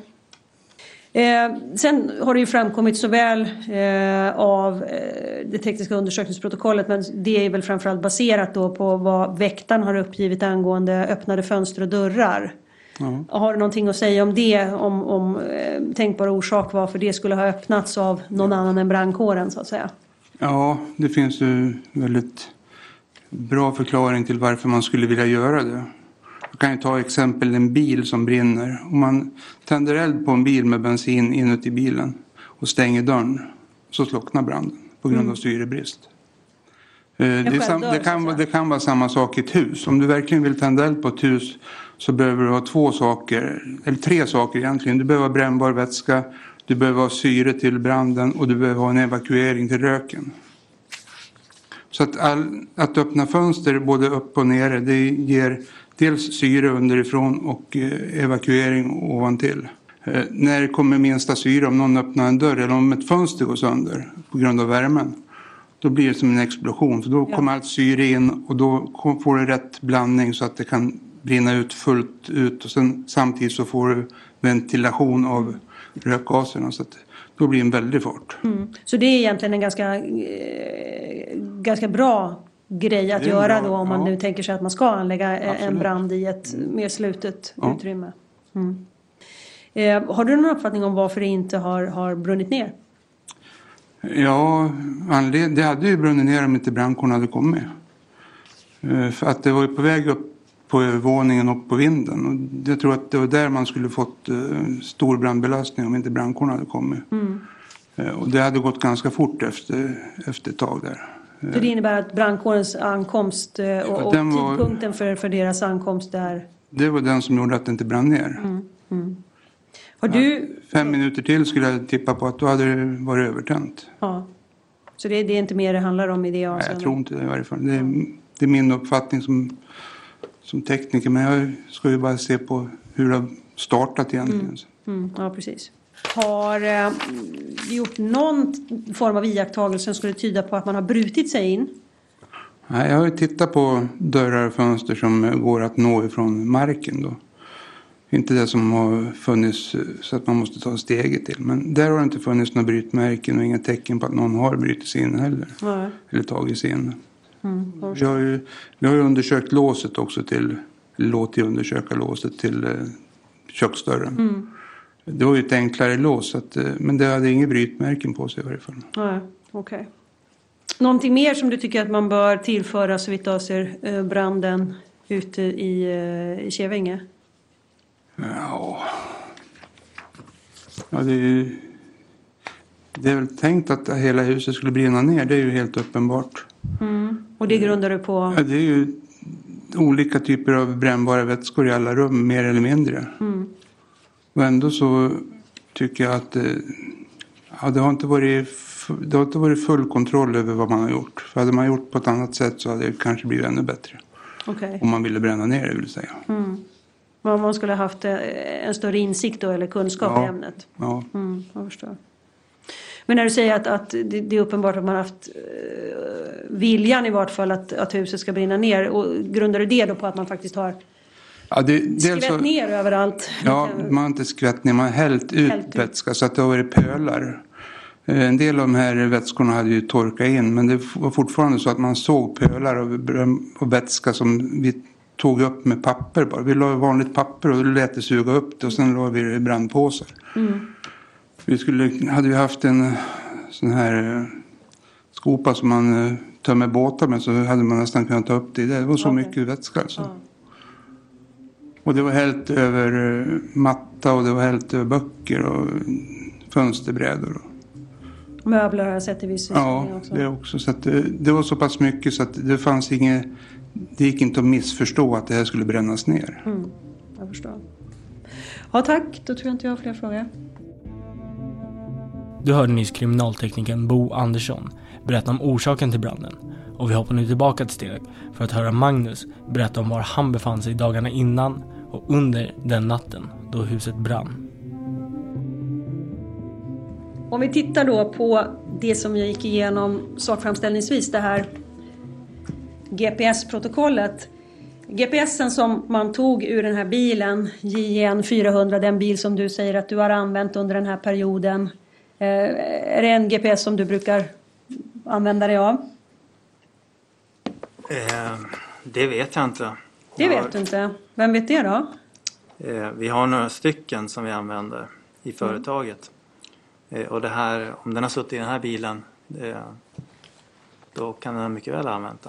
Sen har det ju framkommit såväl av det tekniska undersökningsprotokollet men det är väl framförallt baserat då på vad väktaren har uppgivit angående öppnade fönster och dörrar. Har du någonting att säga om det? Om tänkbara orsak varför det skulle ha öppnats av någon annan än brandkåren så att säga? Ja, det finns ju väldigt bra förklaring till varför man skulle vilja göra det. Jag kan ju ta exempel en bil som brinner. Om man tänder eld på en bil med bensin inuti bilen och stänger dörren så slocknar branden på grund av syrebrist. Det kan vara samma sak i ett hus. Om du verkligen vill tända eld på ett hus så behöver du ha 2 saker, eller 3 saker egentligen. Du behöver ha brännbar vätska, du behöver ha syre till branden och du behöver ha en evakuering till röken. Så att öppna fönster både upp och nere det ger dels syre underifrån och evakuering ovantill. När det kommer minsta syre om någon öppnar en dörr eller om ett fönster går sönder på grund av värmen. Då blir det som en explosion för då kommer allt syre in och då får du rätt blandning så att det kan brinna ut fullt ut och sen samtidigt så får du ventilation av rökgaserna så att då blir det en väldig fart. Så det är egentligen en ganska bra grej att göra då om man nu tänker sig att man ska anlägga en brand i ett mer slutet utrymme. Har du någon uppfattning om varför det inte har brunnit ner? Ja, det hade ju brunnit ner om inte brandkåren hade kommit. För att det var ju på väg upp på övervåningen och på vinden. Och jag tror att det var där man skulle fått stor brandbelastning om inte brandkåren hade kommit. Och det hade gått ganska fort efter ett tag där. Så det innebär att brandkårens ankomst och tidpunkten för deras ankomst där? Det var den som gjorde att det inte brann ner. Har du... 5 minuter till skulle jag tippa på att då hade det varit övertänt. Ja. Så det är inte mer det handlar om i det avseendet? Nej, jag tror inte det i varje fall. Det är min uppfattning som tekniker. Men jag ska ju bara se på hur det har startat egentligen. Ja, precis. Har du gjort någon form av iakttagelse som skulle tyda på att man har brutit sig in? Nej, jag har ju tittat på dörrar och fönster som går att nå ifrån marken då. Inte det som har funnits så att man måste ta steget till. Men där har det inte funnits några brytmärken och inga tecken på att någon har brutit sig in heller. Nej. Eller tagit sig in. Vi har ju undersökt låset också låtit undersöka låset till köksdörren. Det var ju ett enklare lås, men det hade inga brytmärken på sig i varje fall. Nej, okej. Någonting mer som du tycker att man bör tillföra så vitt avser branden ute i Kävinge? Ja, det är väl tänkt att hela huset skulle brinna ner. Det är ju helt uppenbart. Och det grundar du på? Ja, det är ju olika typer av brännbara vätskor i alla rum, mer eller mindre. Och ändå så tycker jag att det har inte varit full kontroll över vad man har gjort. För hade man gjort på ett annat sätt så hade det kanske blivit ännu bättre. Okay. Om man ville bränna ner det, vill säga. Men man skulle ha haft en större insikt då, eller kunskap i ämnet. Ja. Jag förstår. Men när du säger att det är uppenbart att man har haft viljan i vart fall att huset ska brinna ner. Och grundar du det då på att man faktiskt har skvätt ner överallt? Ja, man har inte skvätt ner, man har hällt ut vätska så att det har varit pölar. En del av de här vätskorna hade ju torkat in, men det var fortfarande så att man såg pölar och vätska som vi tog upp med papper bara. Vi la vanligt papper och lät det suga upp det och sen la vi det i brandpåsar. Hade vi haft en sån här skopa som man tömmer båtar med, så hade man nästan kunnat ta upp det. Det var så mycket vätska alltså. Och det var helt över matta och det var helt över böcker och fönsterbrädor. Möbler har jag sett i viss utsträckning också. Ja, det också. Så att det var så pass mycket så att det fanns det gick inte att missförstå att det här skulle brännas ner. Jag förstår. Ja, tack. Då tror jag inte jag har fler frågor. Du hörde nyss kriminalteknikern Bo Andersson berätta om orsaken till branden. Och vi hoppar nu tillbaka ett steg för att höra Magnus berätta om var han befann sig dagarna innan och under den natten då huset brann. Om vi tittar då på det som jag gick igenom sakframställningsvis, det här GPS-protokollet. GPSen som man tog ur den här bilen, JN 400, den bil som du säger att du har använt under den här perioden. Är det en GPS som du brukar använda dig av? Det vet jag inte. Det vet du inte. Vem vet det då? Vi har några stycken som vi använder i företaget. Och det här, om den har suttit i den här bilen, då kan den mycket väl använda.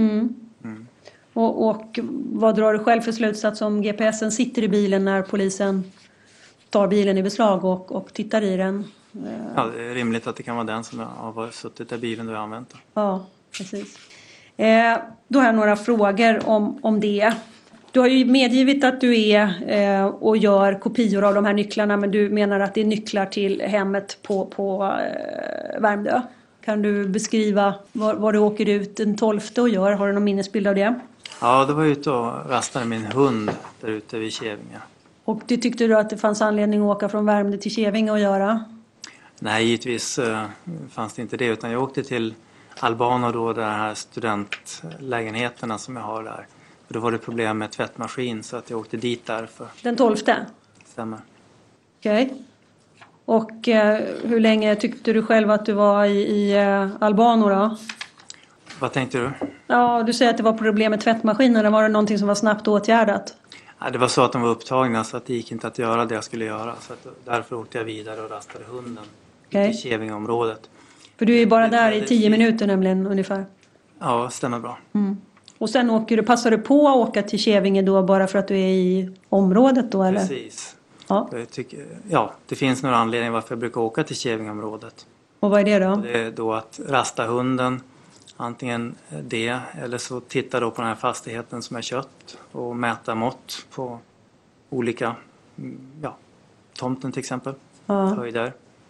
Och vad drar du själv för slutsats om GPSen sitter i bilen när polisen tar bilen i beslag och tittar i den? Ja, det är rimligt att det kan vara den som har suttit i bilen du har använt. Ja, precis. Då har jag några frågor om det. Du har ju medgivit att du är och gör kopior av de här nycklarna, men du menar att det är nycklar till hemmet på Värmdö. Kan du beskriva var du åker ut den 12:e och gör? Har du någon minnesbild av det? Ja, då var jag ute och rastade min hund där ute vid Kävinge. Och det tyckte du att det fanns anledning att åka från Värmdö till Kävinge och göra? Nej, givetvis fanns det inte det, utan jag åkte till Albano då, de här studentlägenheterna som jag har där. Och då var det problem med tvättmaskin så att jag åkte dit därför. Den 12:e? Stämmer. Okej. Och hur länge tyckte du själv att du var i Albano då? Vad tänkte du? Ja, du säger att det var problem med tvättmaskinen. Var det någonting som var snabbt åtgärdat? Ja, det var så att de var upptagna så att det gick inte att göra det jag skulle göra. Så att därför åkte jag vidare och rastade hunden i Kävingeområdet. För du är ju bara där i 10 minuter nämligen ungefär. Ja, stämmer bra. Och sen passar du på att åka till Kävinge då bara för att du är i området då eller? Precis. Ja. Det finns några anledningar varför jag brukar åka till Kävingeområdet. Och vad är det då? Det är då att rasta hunden, antingen det eller så titta då på den här fastigheten som är köpt och mäta mått på olika, tomten till exempel, höjder.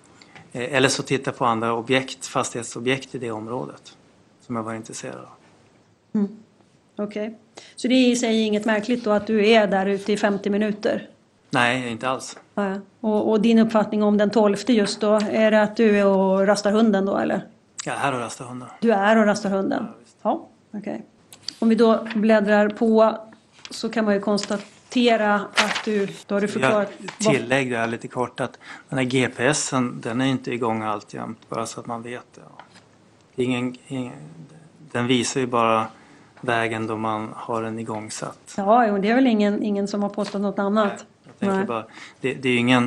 Eller så titta på andra objekt, fastighetsobjekt i det området som jag var intresserad av. Okej. Så det är i sig inget märkligt då att du är där ute i 50 minuter? Nej, inte alls. Ja. Och din uppfattning om den 12:e just då, är det att du är och rastar hunden då eller? Jag är här och rastar hunden. Du är och rastar hunden? Ja, okej. Om vi då bläddrar på så kan man ju konstatera att då har du förklarat... Jag tillägger lite kort att den här GPSen, den är inte igång alltjämt, bara så att man vet det. Det är den visar ju bara vägen då man har den igångsatt. Ja, det är väl ingen som har påstått något annat. Jag tänker bara, det är ju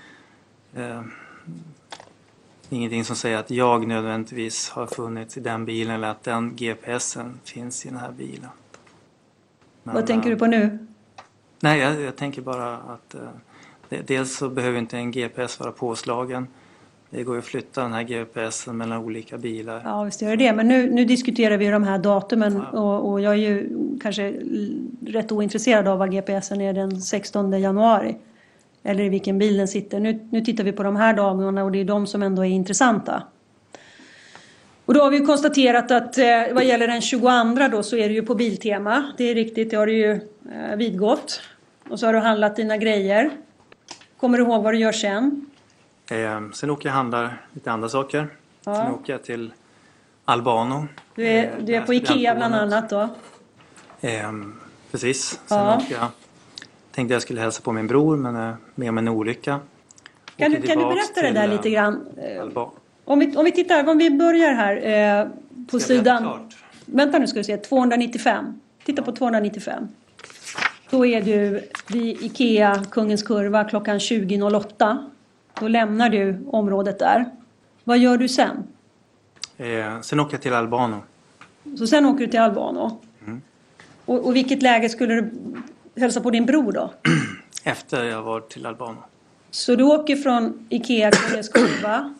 ingenting som säger att jag nödvändigtvis har funnits i den bilen eller att den GPSen finns i den här bilen. Men, vad tänker du på nu? Nej, jag tänker bara att dels så behöver inte en GPS vara påslagen. Det går ju att flytta den här GPSen mellan olika bilar. Ja, visst gör det. Men nu diskuterar vi de här datumen och jag är ju kanske rätt ointresserad av vad GPSen är den 16 januari. Eller i vilken bil den sitter. Nu tittar vi på de här dagarna och det är de som ändå är intressanta. Och då har vi konstaterat att vad gäller den 22 då så är det ju på Biltema. Det är riktigt, det har du ju vidgått. Och så har du handlat dina grejer. Kommer du ihåg vad du gör sen? Sen åker jag och handlar lite andra saker. Ja. Sen åker jag till Albano. Du är på Ikea bland annat då? Precis. Sen åker jag. Tänkte jag skulle hälsa på min bror men är med om en olycka. Kan du berätta det där lite grann? Om vi börjar här på sidan. Vänta nu ska du se. 295. Titta på 295. Då är du vid Ikea Kungens Kurva klockan 20.08. Då lämnar du området där. Vad gör du sen? Sen åker jag till Albano. Så sen åker du till Albano. Och vilket läge skulle du hälsa på din bror då? Efter jag var till Albano. Så du åker från Ikea Kungens Kurva.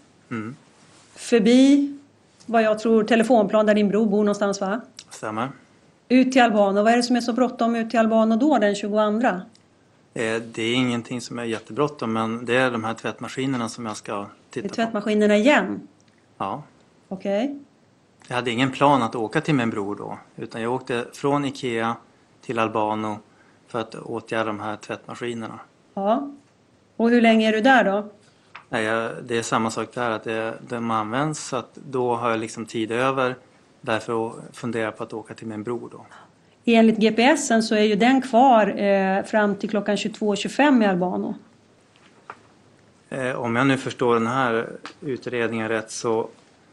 Förbi vad jag tror telefonplan där din bror bor någonstans va? Stämmer. Ut till Albano. Vad är det som är så bråttom ut till Albano då den 22? Det är ingenting som är jättebråttom men det är de här tvättmaskinerna som jag ska titta på. Det är tvättmaskinerna igen? Ja. Okej. Jag hade ingen plan att åka till min bror då. Utan jag åkte från Ikea till Albano för att åtgärda de här tvättmaskinerna. Ja. Och hur länge är du där då? Nej, det är samma sak där att de används så att då har jag liksom tid över. Därför funderar jag på att åka till min bror då. Enligt GPSen så är ju den kvar fram till klockan 22.25 i Albano. Om jag nu förstår den här utredningen rätt så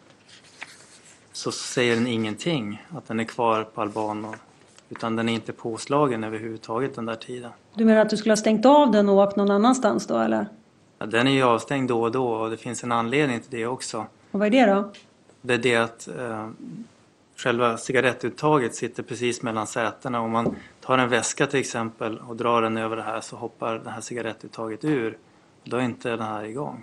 säger den ingenting att den är kvar på Albano. Utan den är inte påslagen överhuvudtaget den där tiden. Du menar att du skulle ha stängt av den och åkt någon annanstans då eller? Ja, den är ju avstängd då och då och det finns en anledning till det också. Och vad är det då? Det är det att själva cigarettuttaget sitter precis mellan sätena. Om man tar en väska till exempel och drar den över det här så hoppar det här cigarettuttaget ur. Då är inte den här igång.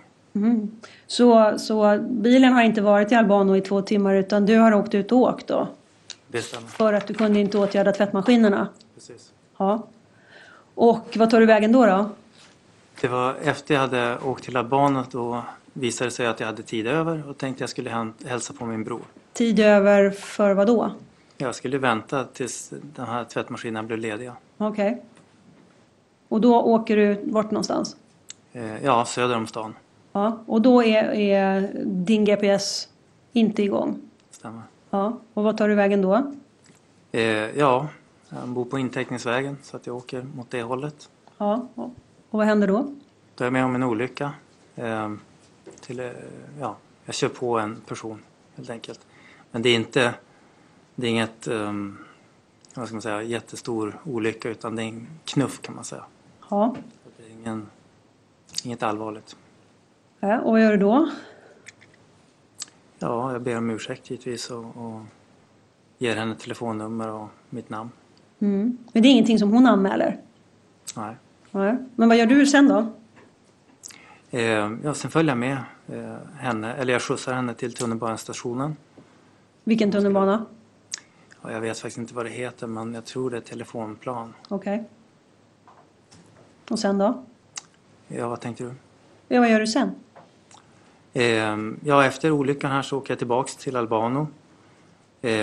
Så bilen har inte varit i Albano i 2 timmar utan du har åkt ut och åkt då? Det stämmer. För att du kunde inte åtgärda tvättmaskinerna? Precis. Ja. Och vad tar du vägen då? Det var efter jag hade åkt till Albano då visade det sig att jag hade tid över och tänkte jag skulle hälsa på min bror. Tid över för vad då? Jag skulle vänta tills den här tvättmaskinen blev lediga. Okej. Och då åker du vart någonstans? Ja, söder om stan. Ja, och då är din GPS inte igång? Stämmer. Ja, och vad tar du vägen då? Jag bor på Inteckningsvägen så att jag åker mot det hållet. Ja, och vad händer då? Då är jag med om en olycka. Jag kör på en person helt enkelt. Men det är inget vad ska man säga, jättestor olycka utan det är en knuff kan man säga. Ja. Det är inget allvarligt. Ja, och vad gör du då? Ja, jag ber om ursäkt givetvis och ger henne telefonnummer och mitt namn. Men det är ingenting som hon anmäler? Nej. Nej. Men vad gör du sen då? Sen följer jag med henne, eller jag skjutsar henne till tunnelbanestationen. Vilken tunnelbana? Ja, jag vet faktiskt inte vad det heter men jag tror det är telefonplan. Okej. Och sen då? Ja, vad tänkte du? Ja, vad gör du sen? Ja, efter olyckan här så åker jag tillbaks till Albano. Det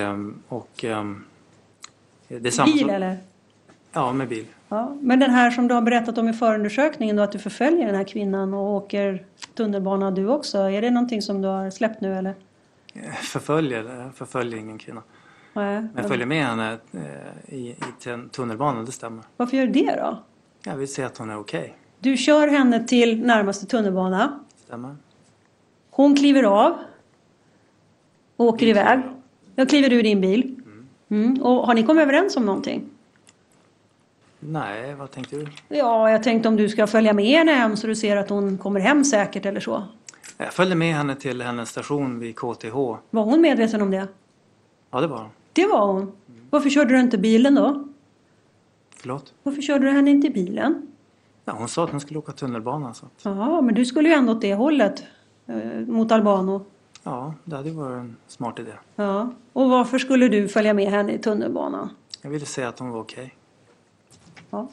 är samma bil eller? Ja, med bil. Ja, men den här som du har berättat om i förundersökningen då, att du förföljer den här kvinnan och åker tunnelbana du också. Är det någonting som du har släppt nu eller? Förföljer ingen kvinna. Nej, men jag följer med henne i tunnelbanan, det stämmer. Varför gör du det då? Jag vill se att hon är okej. Du kör henne till närmaste tunnelbana. Stämmer. Hon kliver av. Och åker iväg. Då kliver du i din bil. Och har ni kommit överens om någonting? Nej, vad tänkte du? Ja, jag tänkte om du ska följa med henne hem så du ser att hon kommer hem säkert eller så. Jag följde med henne till hennes station vid KTH. Var hon medveten om det? Ja, det var hon. Det var hon. Varför körde du inte bilen då? Förlåt? Varför körde du henne inte i bilen? Ja, hon sa att hon skulle åka tunnelbana. Så att... Ja, men du skulle ju ändå åt det hållet. Mot Albano. Ja, det hade varit en smart idé. Ja, och varför skulle du följa med henne i tunnelbanan? Jag ville säga att hon var okej. Ja.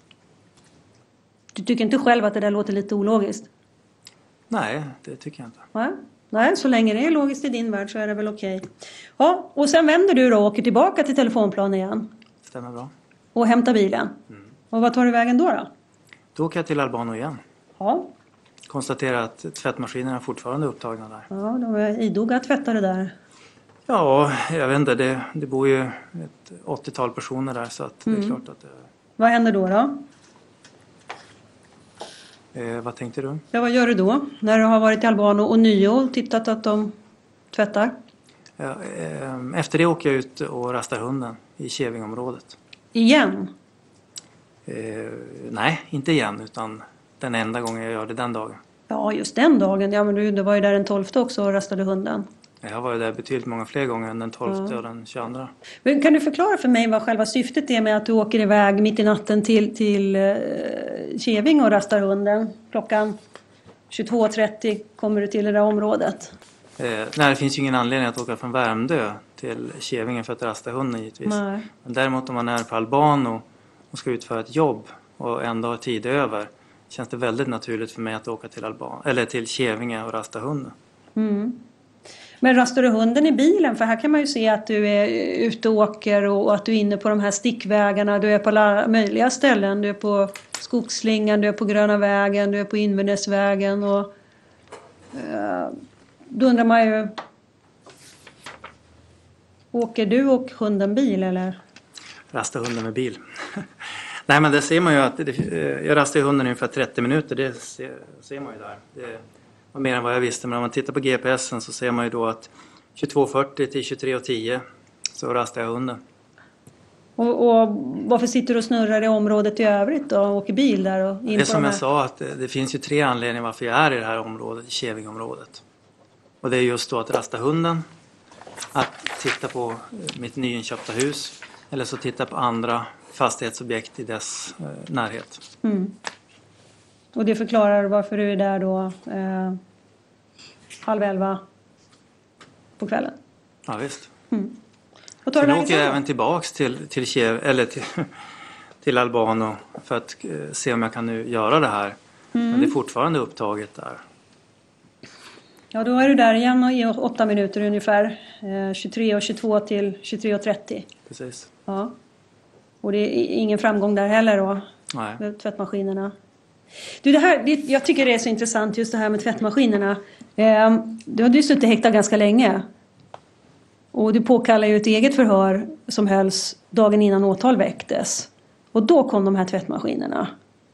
Du tycker inte själv att det där låter lite ologiskt? Nej, det tycker jag inte. Nej, så länge det är logiskt i din värld så är det väl okej. Ja, och sen vänder du då och åker tillbaka till telefonplan igen. Stämmer bra. Och hämtar bilen. Och vad tar du vägen då? Då åker jag till Albano igen. Ja. Konstaterar att tvättmaskinerna är fortfarande upptagna där. Ja, de är idoga tvättare där. Ja, jag vet inte. Det bor ju ett 80-tal personer där så att det är klart att det... Vad händer då? Vad tänkte du? Ja, vad gör du då? När du har varit i Albano och nio tittat att de tvättar? Ja, efter det åker jag ut och rastar hunden i Kävingområdet. Igen? Nej, inte igen utan den enda gången jag gör det den dagen. Ja, just den dagen. Ja, men du var ju där den 12 också och rastade hunden. Jag var ju där betydligt många fler gånger än den 12 och den 22. Men kan du förklara för mig vad själva syftet är med att du åker iväg mitt i natten till Käving och rastar hunden? Klockan 22.30 kommer du till det där området. Nej, det finns ju ingen anledning att åka från Värmdö till Kävingen för att rasta hunden givetvis. Nej. Men däremot om man är på Albano och ska utföra ett jobb och ändå har tid över känns det väldigt naturligt för mig att åka till Kävinge och rasta hunden. Men rastar du hunden i bilen? För här kan man ju se att du är ute och åker och att du är inne på de här stickvägarna. Du är på alla möjliga ställen. Du är på Skogsslingan, du är på Gröna vägen, du är på Invernäsvägen. Och, då undrar man ju, åker du och hunden bil eller? Rasta hunden med bil. Nej, men det ser man ju att jag rastar hunden ungefär 30 minuter. Det ser man ju där. Det var mer än vad jag visste. Men om man tittar på GPSen så ser man ju då att 22.40 till 23.10 så rastar jag hunden. Och varför sitter du och snurrar i området i övrigt då? Och åker bil där? Och in det på som jag sa att det finns ju 3 anledningar varför jag är i det här området, Kävingområdet. Och det är just då att rasta hunden, att titta på mitt nyinköpta hus eller så titta på andra fastighetsobjekt i dess närhet. Och det förklarar varför du är där då 10:30 på kvällen? Ja, visst. Och tar sen du åker jag även tillbaks till Albano för att se om jag kan nu göra det här. Men det är fortfarande upptaget där. Ja, då är du där igen i 8 minuter ungefär. 23.22 till 23.30. Precis. Ja. Och det är ingen framgång där heller då? Nej. Med tvättmaskinerna. Du, jag tycker det är så intressant just det här med tvättmaskinerna. Du hade ju suttit häktad ganska länge. Och du påkallar ju ett eget förhör som hölls dagen innan åtal väcktes. Och då kom de här tvättmaskinerna.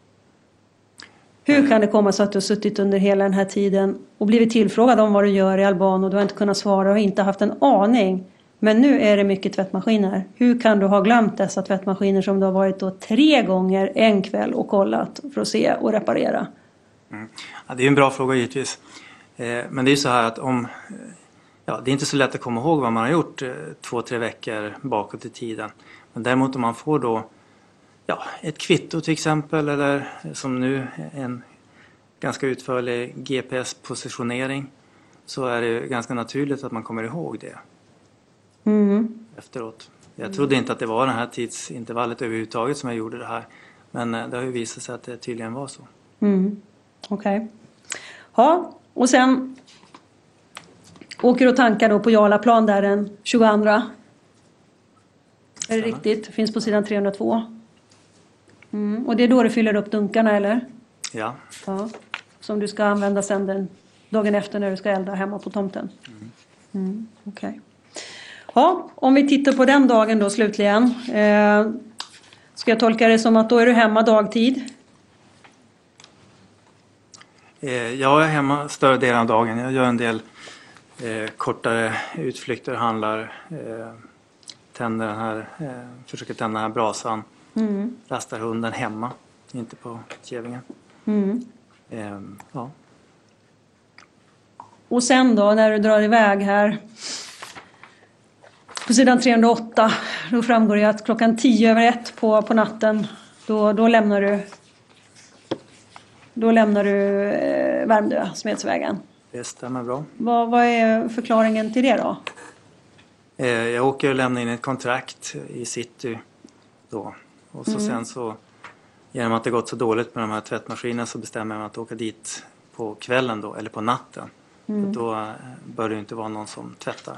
Hur kan det komma så att du har suttit under hela den här tiden och blivit tillfrågad om vad du gör i Albano och du har inte kunnat svara och inte haft en aning. Men nu är det mycket tvättmaskiner. Hur kan du ha glömt dessa tvättmaskiner som du har varit då 3 gånger en kväll och kollat för att se och reparera? Ja, det är en bra fråga givetvis. Men det är ju så här att det är inte så lätt att komma ihåg vad man har gjort 2-3 veckor bakåt i tiden. Men däremot om man får då ett kvitto till exempel eller som nu en ganska utförlig GPS-positionering så är det ganska naturligt att man kommer ihåg det efteråt. Jag trodde inte att det var det här tidsintervallet överhuvudtaget som jag gjorde det här. Men det har ju visat sig att det tydligen var så. Okej. Ja, och sen Åker och tankar då på Jarlaplan där den 22. Är det riktigt? Finns på sidan 302. Och det är då du fyller upp dunkarna, eller? Ja. Som du ska använda sen den dagen efter när du ska elda hemma på tomten. Okej. Ja, om vi tittar på den dagen då slutligen. Ska jag tolka det som att då är du hemma dagtid? Jag är hemma större delen av dagen. Jag gör en del kortare utflykter, handlar, tänder den här, försöker tända den här brasan. Rastar hunden hemma, inte på Kävingen. Ja. Och sen då när du drar iväg här på sidan 308, då framgår det att 1:10 på natten då lämnar du Värmdö, Smedsvägen. Det stämmer bra. Vad är förklaringen till det då? Jag åker och lämnar in ett kontrakt i city då. Och så sen så, genom att det gått så dåligt med de här tvättmaskinerna, så bestämmer jag mig att åka dit på kvällen då, eller på natten. Då bör det inte vara någon som tvättar.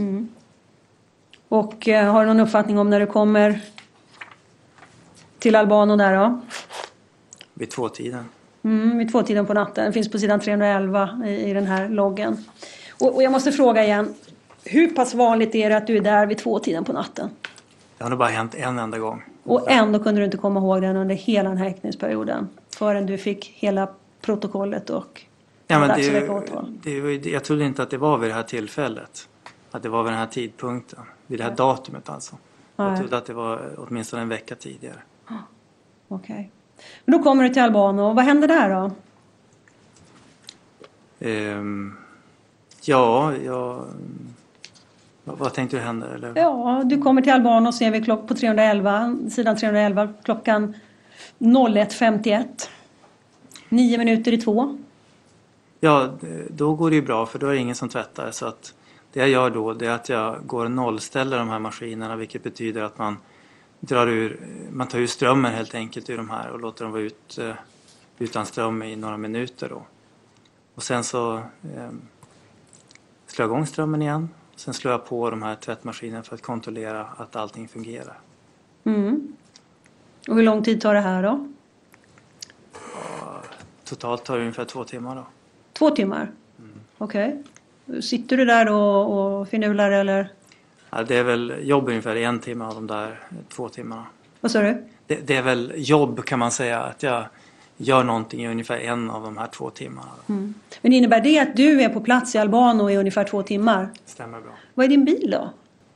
Och har du någon uppfattning om när du kommer till Albano där då? Vid 2-tiden. Vid 2-tiden på natten. Det finns på sidan 311 i den här loggen. Och jag måste fråga igen. Hur pass vanligt är det att du är där vid 2-tiden på natten? Det har nog bara hänt en enda gång. Och ändå kunde du inte komma ihåg den under hela den här häktningsperioden? Förrän du fick hela protokollet och jag trodde inte att det var vid det här tillfället. Att det var vid den här tidpunkten. Vid det här datumet alltså. Jag trodde att det var åtminstone en vecka tidigare. Okej. Men då kommer du till Albano. Vad händer där då? Vad tänkte du händer? Eller? Ja, du kommer till Albano och ser vi på 311, sidan 311 klockan 01:51. 9 minuter i 2. Ja, då går det ju bra för då är det ingen som tvättar. Så att det jag gör då, det är att jag går och nollställer de här maskinerna, vilket betyder att man tar ur strömmen helt enkelt ur de här och låter dem vara utan ström i några minuter då. Och sen så slår jag igång strömmen igen. Sen slår jag på de här tvättmaskinerna för att kontrollera att allting fungerar. Och hur lång tid tar det här då? Totalt tar det ungefär 2 timmar då. 2 timmar? Okej. Sitter du där då och finular eller? Ja, det är väl jobb ungefär 1 timme av de där 2 timmarna. Vad sa du? Det är väl jobb kan man säga, att jag gör någonting i ungefär 1 av de här 2 timmarna. Men innebär det att du är på plats i Albano i ungefär 2 timmar? Stämmer bra. Vad är din bil då?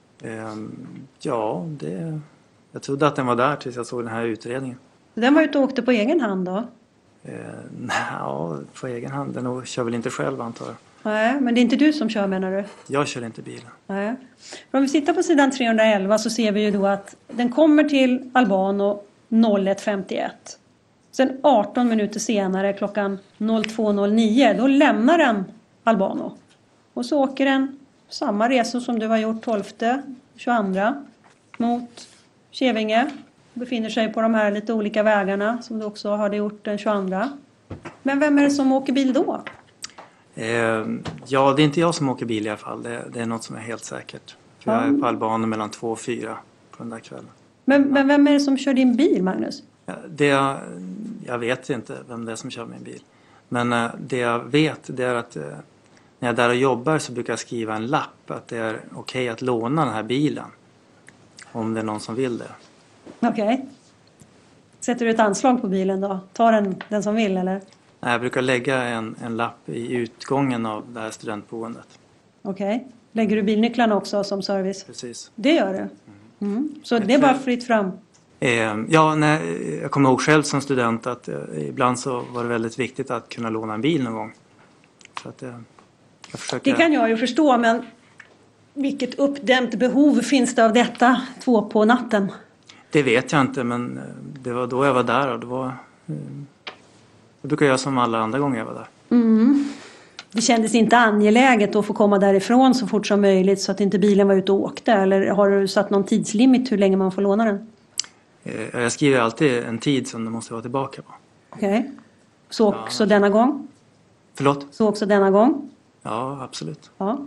Jag trodde att den var där tills jag såg den här utredningen. Den var ute och åkte på egen hand då? Ja, på egen hand. Den kör väl inte själv antar jag. Nej, men det är inte du som kör menar du? Jag kör inte bilen. Nej. För om vi tittar på sidan 311 så ser vi ju då att den kommer till Albano 01:51. Sen 18 minuter senare klockan 02:09 då lämnar den Albano. Och så åker den samma resor som du har gjort 12/22 mot Kävinge. Befinner sig på de här lite olika vägarna som du också hade gjort den 22. Men vem är det som åker bil då? Ja, det är inte jag som åker bil i alla fall. Det är något som är helt säkert. För jag är på Albano mellan 2 och 4 på den där kvällen. Men vem är det som kör din bil, Magnus? Jag vet inte vem det är som kör min bil. Men det jag vet det är att när jag är där och jobbar så brukar jag skriva en lapp att det är okej att låna den här bilen. Om det är någon som vill det. Okej. Sätter du ett anslag på bilen då? Tar den som vill eller? Nej, jag brukar lägga en lapp i utgången av det här studentboendet. Okej. Lägger du bilnycklarna också som service? Precis. Det gör du? Så det är bara fritt fram? Jag kommer ihåg själv som student att ibland så var det väldigt viktigt att kunna låna en bil någon gång. Så att jag försöker... Det kan jag ju förstå, men vilket uppdämt behov finns det av detta 2 på natten? Det vet jag inte, men det var då jag var där och det var... Jag brukar göra som alla andra gånger jag var där. Det kändes inte angeläget att få komma därifrån så fort som möjligt så att inte bilen var ute och åkte? Eller har du satt någon tidslimit hur länge man får låna den? Jag skriver alltid en tid som den måste vara tillbaka på. Okej. Så också denna gång? Förlåt? Så också denna gång? Ja, absolut. Ja.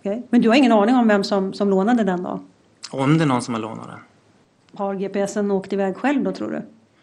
Okay. Men du har ingen aning om vem som lånade den då? Om det är någon som har lånat den. Har GPSen åkt iväg själv då, tror du?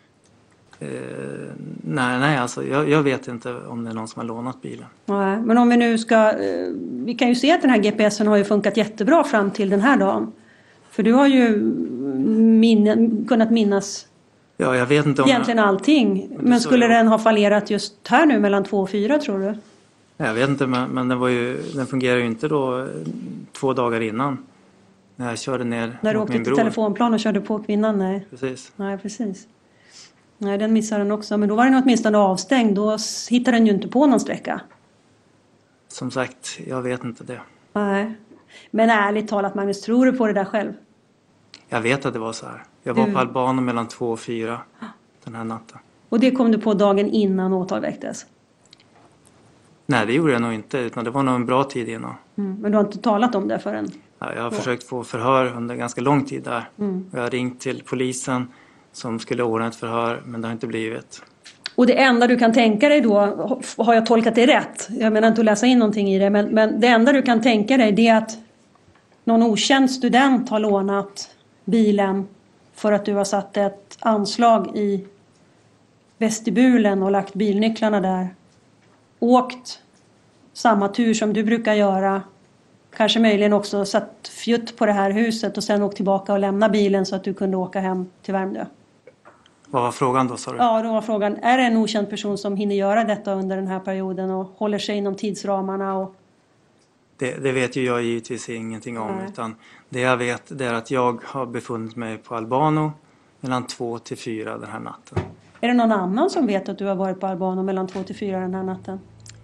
Nej, alltså jag vet inte om det är någon som har lånat bilen. Nej, men om vi nu ska... vi kan ju se att den här GPSen har ju funkat jättebra fram till den här dagen. För du har ju kunnat minnas jag vet inte om egentligen allting. Men skulle den ha fallerat just här nu mellan 2 och 4, tror du? Jag vet inte, men den fungerar ju inte då 2 dagar innan. När jag körde ner när du mot åkte min till bror. Telefonplan och körde på kvinnan, nej. Precis. Nej, precis. Nej, den missade den också. Men då var den åtminstone avstängd. Då hittade den ju inte på någon sträcka. Som sagt, jag vet inte det. Nej. Men ärligt talat, Magnus, tror du på det där själv? Jag vet att det var så här. Jag var på Albano mellan 2 och 4 den här natten. Och det kom du på dagen innan åtal väcktes? Nej, det gjorde jag nog inte. Utan det var nog en bra tid innan. Men du har inte talat om det förrän? Ja, jag har försökt få förhör under ganska lång tid där. Jag har ringt till polisen som skulle ordna ett förhör, men det har inte blivit. Och det enda du kan tänka dig då, har jag tolkat det rätt? Jag menar inte att läsa in någonting i det, men det enda du kan tänka dig det är att någon okänd student har lånat bilen för att du har satt ett anslag i vestibulen och lagt bilnycklarna där. Åkt samma tur som du brukar göra. Kanske möjligen också satt fjutt på det här huset och sen åkt tillbaka och lämna bilen så att du kunde åka hem till Värmdö. Vad var frågan då, sa du? Ja, då var frågan, är det en okänd person som hinner göra detta under den här perioden och håller sig inom tidsramarna? Och... Det vet ju jag givetvis ingenting om. Utan det jag vet det är att jag har befunnit mig på Albano mellan 2 till 4 den här natten. Är det någon annan som vet att du har varit på Albano mellan 2 till 4 den här natten?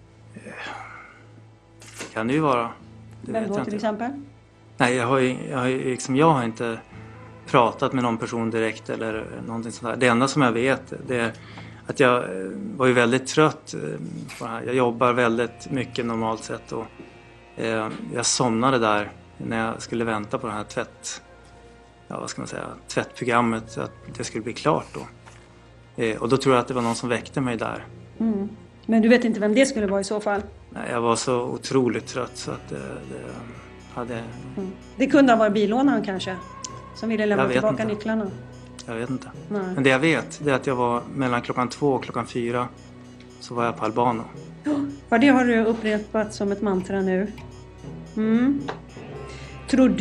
Det kan det ju vara. Vem då till exempel? Nej, jag har inte pratat med någon person direkt eller någonting sånt där. Det enda som jag vet det är att jag var ju väldigt trött på det här. Jag jobbar väldigt mycket normalt sett och jag somnade där när jag skulle vänta på det här tvättprogrammet att det skulle bli klart då. Och då tror jag att det var någon som väckte mig där. Men du vet inte vem det skulle vara i så fall? Nej, jag var så otroligt trött så att det hade... Det kunde ha varit billånaren kanske? Som ville lämna tillbaka nycklarna? Jag vet inte. Nej. Men det jag vet det är att jag var mellan klockan 2 och klockan 4 så var jag på Albano. Ja, det har du upprepat som ett mantra nu. Tror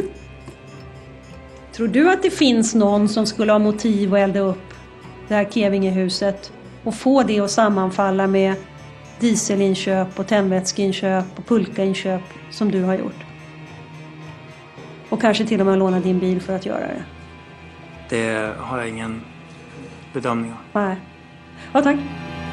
du att det finns någon som skulle ha motiv att elda upp det här Kevingehuset och få det att sammanfalla med dieselinköp och tändvätskeinköp och pulkainköp som du har gjort? Och kanske till och med låna din bil för att göra det? Det har jag ingen bedömning av. Nej. Ja, tack.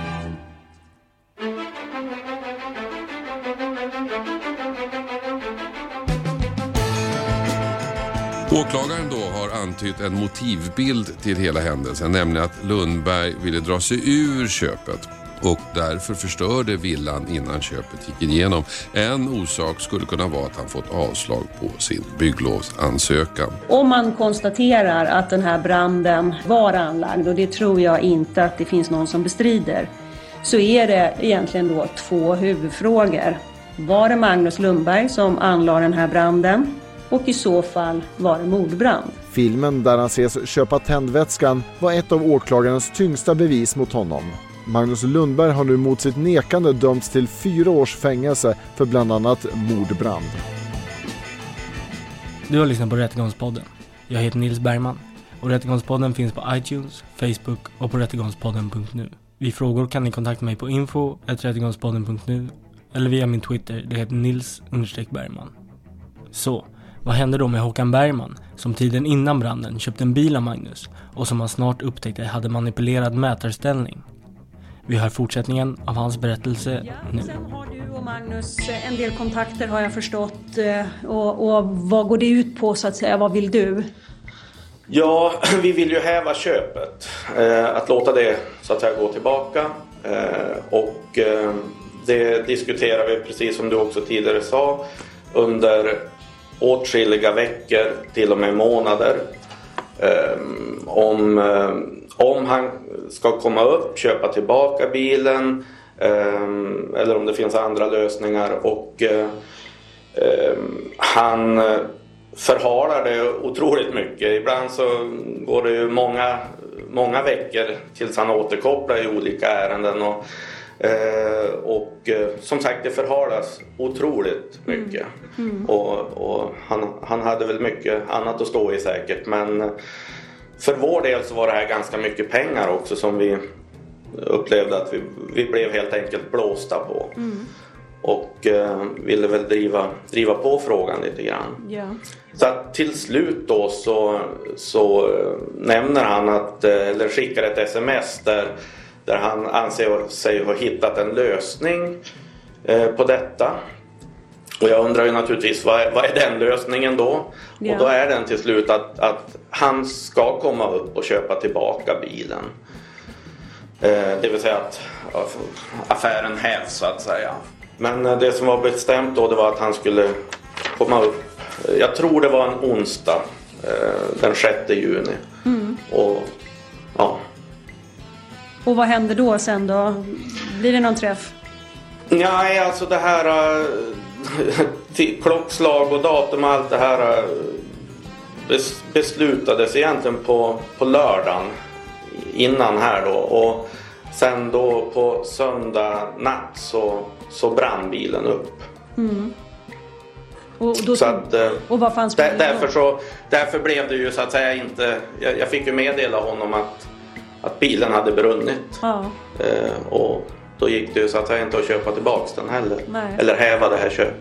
Åklagaren då har antytt en motivbild till hela händelsen, nämligen att Lundberg ville dra sig ur köpet och därför förstörde villan innan köpet gick igenom. En orsak skulle kunna vara att han fått avslag på sin bygglovsansökan. Om man konstaterar att den här branden var anlagd, och det tror jag inte att det finns någon som bestrider, så är det egentligen då 2 huvudfrågor. Var det Magnus Lundberg som anlade den här branden? Och i så fall var det mordbrand. Filmen där han ses köpa tändvätskan var ett av åklagarens tyngsta bevis mot honom. Magnus Lundberg har nu mot sitt nekande dömts till 4 års fängelse för bland annat mordbrand. Du har lyssnat på Rättegångspodden. Jag heter Nils Bergman och Rättegångspodden finns på iTunes, Facebook och på rättegångspodden.nu. Vid frågor kan ni kontakta mig på info@rättegångspodden.nu eller via min Twitter, det heter Nils_Bergman. Så, vad hände då med Håkan Bergman som tiden innan branden köpte en bil av Magnus och som han snart upptäckte hade manipulerad mätarställning? Vi har fortsättningen av hans berättelse nu. Sen har du och Magnus en del kontakter har jag förstått. Och vad går det ut på så att säga? Vad vill du? Ja, vi vill ju häva köpet. Att låta det så att säga gå tillbaka. Och det diskuterar vi precis som du också tidigare sa under åtskilliga veckor, till och med månader. Om han ska komma upp, köpa tillbaka bilen eller om det finns andra lösningar. Och Han förhalar det otroligt mycket. Ibland så går det ju många veckor tills han återkopplar i olika ärenden. Och som sagt, det förhalas otroligt mycket. Och han hade väl mycket annat att stå i säkert. Men för vår del så var det här ganska mycket pengar också som vi upplevde att vi blev helt enkelt blåsta på. Och ville väl driva på frågan lite grann. Ja. Så att till slut då så nämner han eller skickar ett sms där han anser sig ha hittat en lösning på detta. Och jag undrar ju naturligtvis, vad är den lösningen då? Ja. Och då är den till slut att han ska komma upp och köpa tillbaka bilen. Det vill säga att affären hävs så att säga. Men det som var bestämt då, det var att han skulle komma upp. Jag tror det var en onsdag, den 6 juni. Och ja. Och vad händer då sen då? Blir det någon träff? Nej, alltså det här klockslag och datum och allt det här beslutades egentligen på lördagen innan här då. Och sen då på söndag natt så brann bilen upp. Och vad fanns bilen därför blev det ju så att säga inte... Jag fick ju meddela honom att bilen hade brunnit. Ja. Och då gick det ju så att säga inte att köpa tillbaka den heller. Nej. Eller häva det här köpet.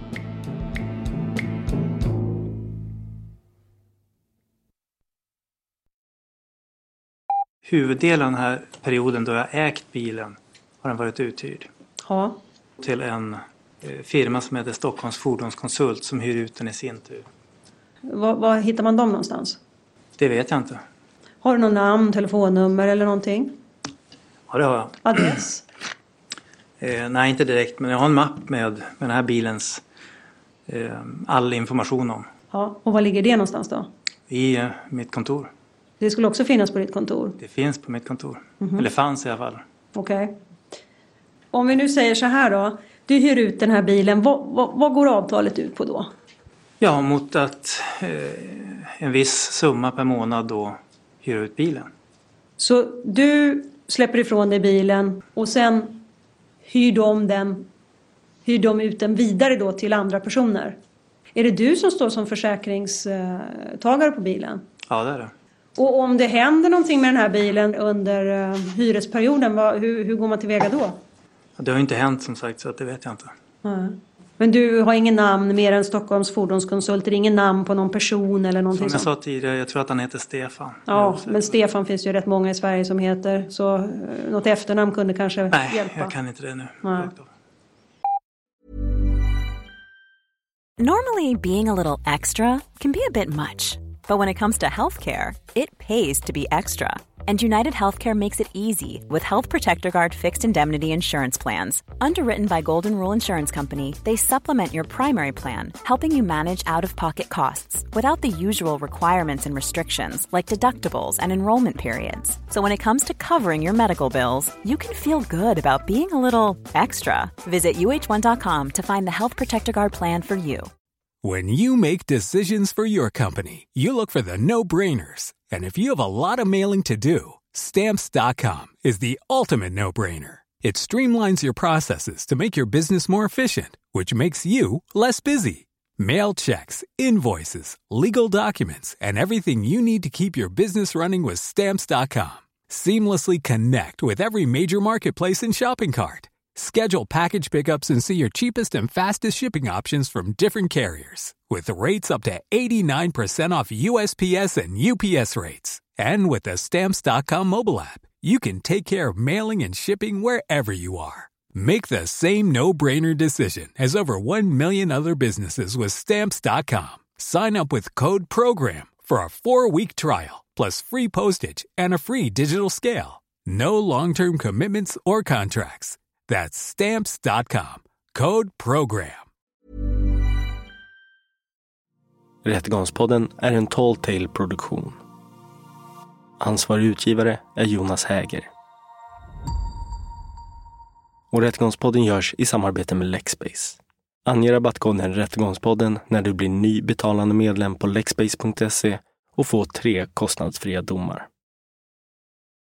Huvuddelen av den här perioden då jag ägt bilen har den varit uthyrd. Ja. Till en firma som heter Stockholms fordonskonsult som hyr ut den i sin tur. Var hittar man dem någonstans? Det vet jag inte. Har du någon namn, telefonnummer eller någonting? Ja, det har jag. Adress? Nej, inte direkt. Men jag har en mapp med den här bilens all information om. Ja, och var ligger det någonstans då? I mitt kontor. Det skulle också finnas på ditt kontor? Det finns på mitt kontor. Eller fanns i alla fall. Okej. Om vi nu säger så här då. Du hyr ut den här bilen. Vad går avtalet ut på då? Ja, mot att en viss summa per månad då hyr ut bilen. Så du släpper ifrån dig bilen och sen hyr de ut den vidare då till andra personer? Är det du som står som försäkringstagare på bilen? Ja, det är det. Och om det händer någonting med den här bilen under hyresperioden, hur går man tillväga då? Det har ju inte hänt som sagt, så att det vet jag inte. Men du har ingen namn mer än Stockholms fordonskonsult? Ingen namn på någon person eller någonting sånt? Som jag sa tidigare, jag tror att han heter Stefan. Ja, men Stefan finns ju rätt många i Sverige som heter. Så något efternamn kunde kanske hjälpa. Nej, jag kan inte det nu. Nej. Normally, being a little extra can be a bit much. But when it comes to healthcare, it pays to be extra. And United Healthcare makes it easy with Health Protector Guard fixed indemnity insurance plans. Underwritten by Golden Rule Insurance Company, they supplement your primary plan, helping you manage out-of-pocket costs without the usual requirements and restrictions like deductibles and enrollment periods. So when it comes to covering your medical bills, you can feel good about being a little extra. Visit uh1.com to find the Health Protector Guard plan for you. When you make decisions for your company, you look for the no-brainers. And if you have a lot of mailing to do, Stamps.com is the ultimate no-brainer. It streamlines your processes to make your business more efficient, which makes you less busy. Mail checks, invoices, legal documents, and everything you need to keep your business running with Stamps.com. Seamlessly connect with every major marketplace and shopping cart. Schedule package pickups and see your cheapest and fastest shipping options from different carriers. With rates up to 89% off USPS and UPS rates. And with the Stamps.com mobile app, you can take care of mailing and shipping wherever you are. Make the same no-brainer decision as over 1 million other businesses with Stamps.com. Sign up with code PROGRAM for a 4-week trial, plus free postage and a free digital scale. No long-term commitments or contracts. That's Stamps.com. Code PROGRAM. Rättegångspodden är en Tall-Tale-produktion. Ansvarig utgivare är Jonas Häger. Och Rättegångspodden görs i samarbete med Lexbase. Ange rabattkoden Rättegångspodden när du blir ny betalande medlem på lexbase.se och få 3 kostnadsfria domar.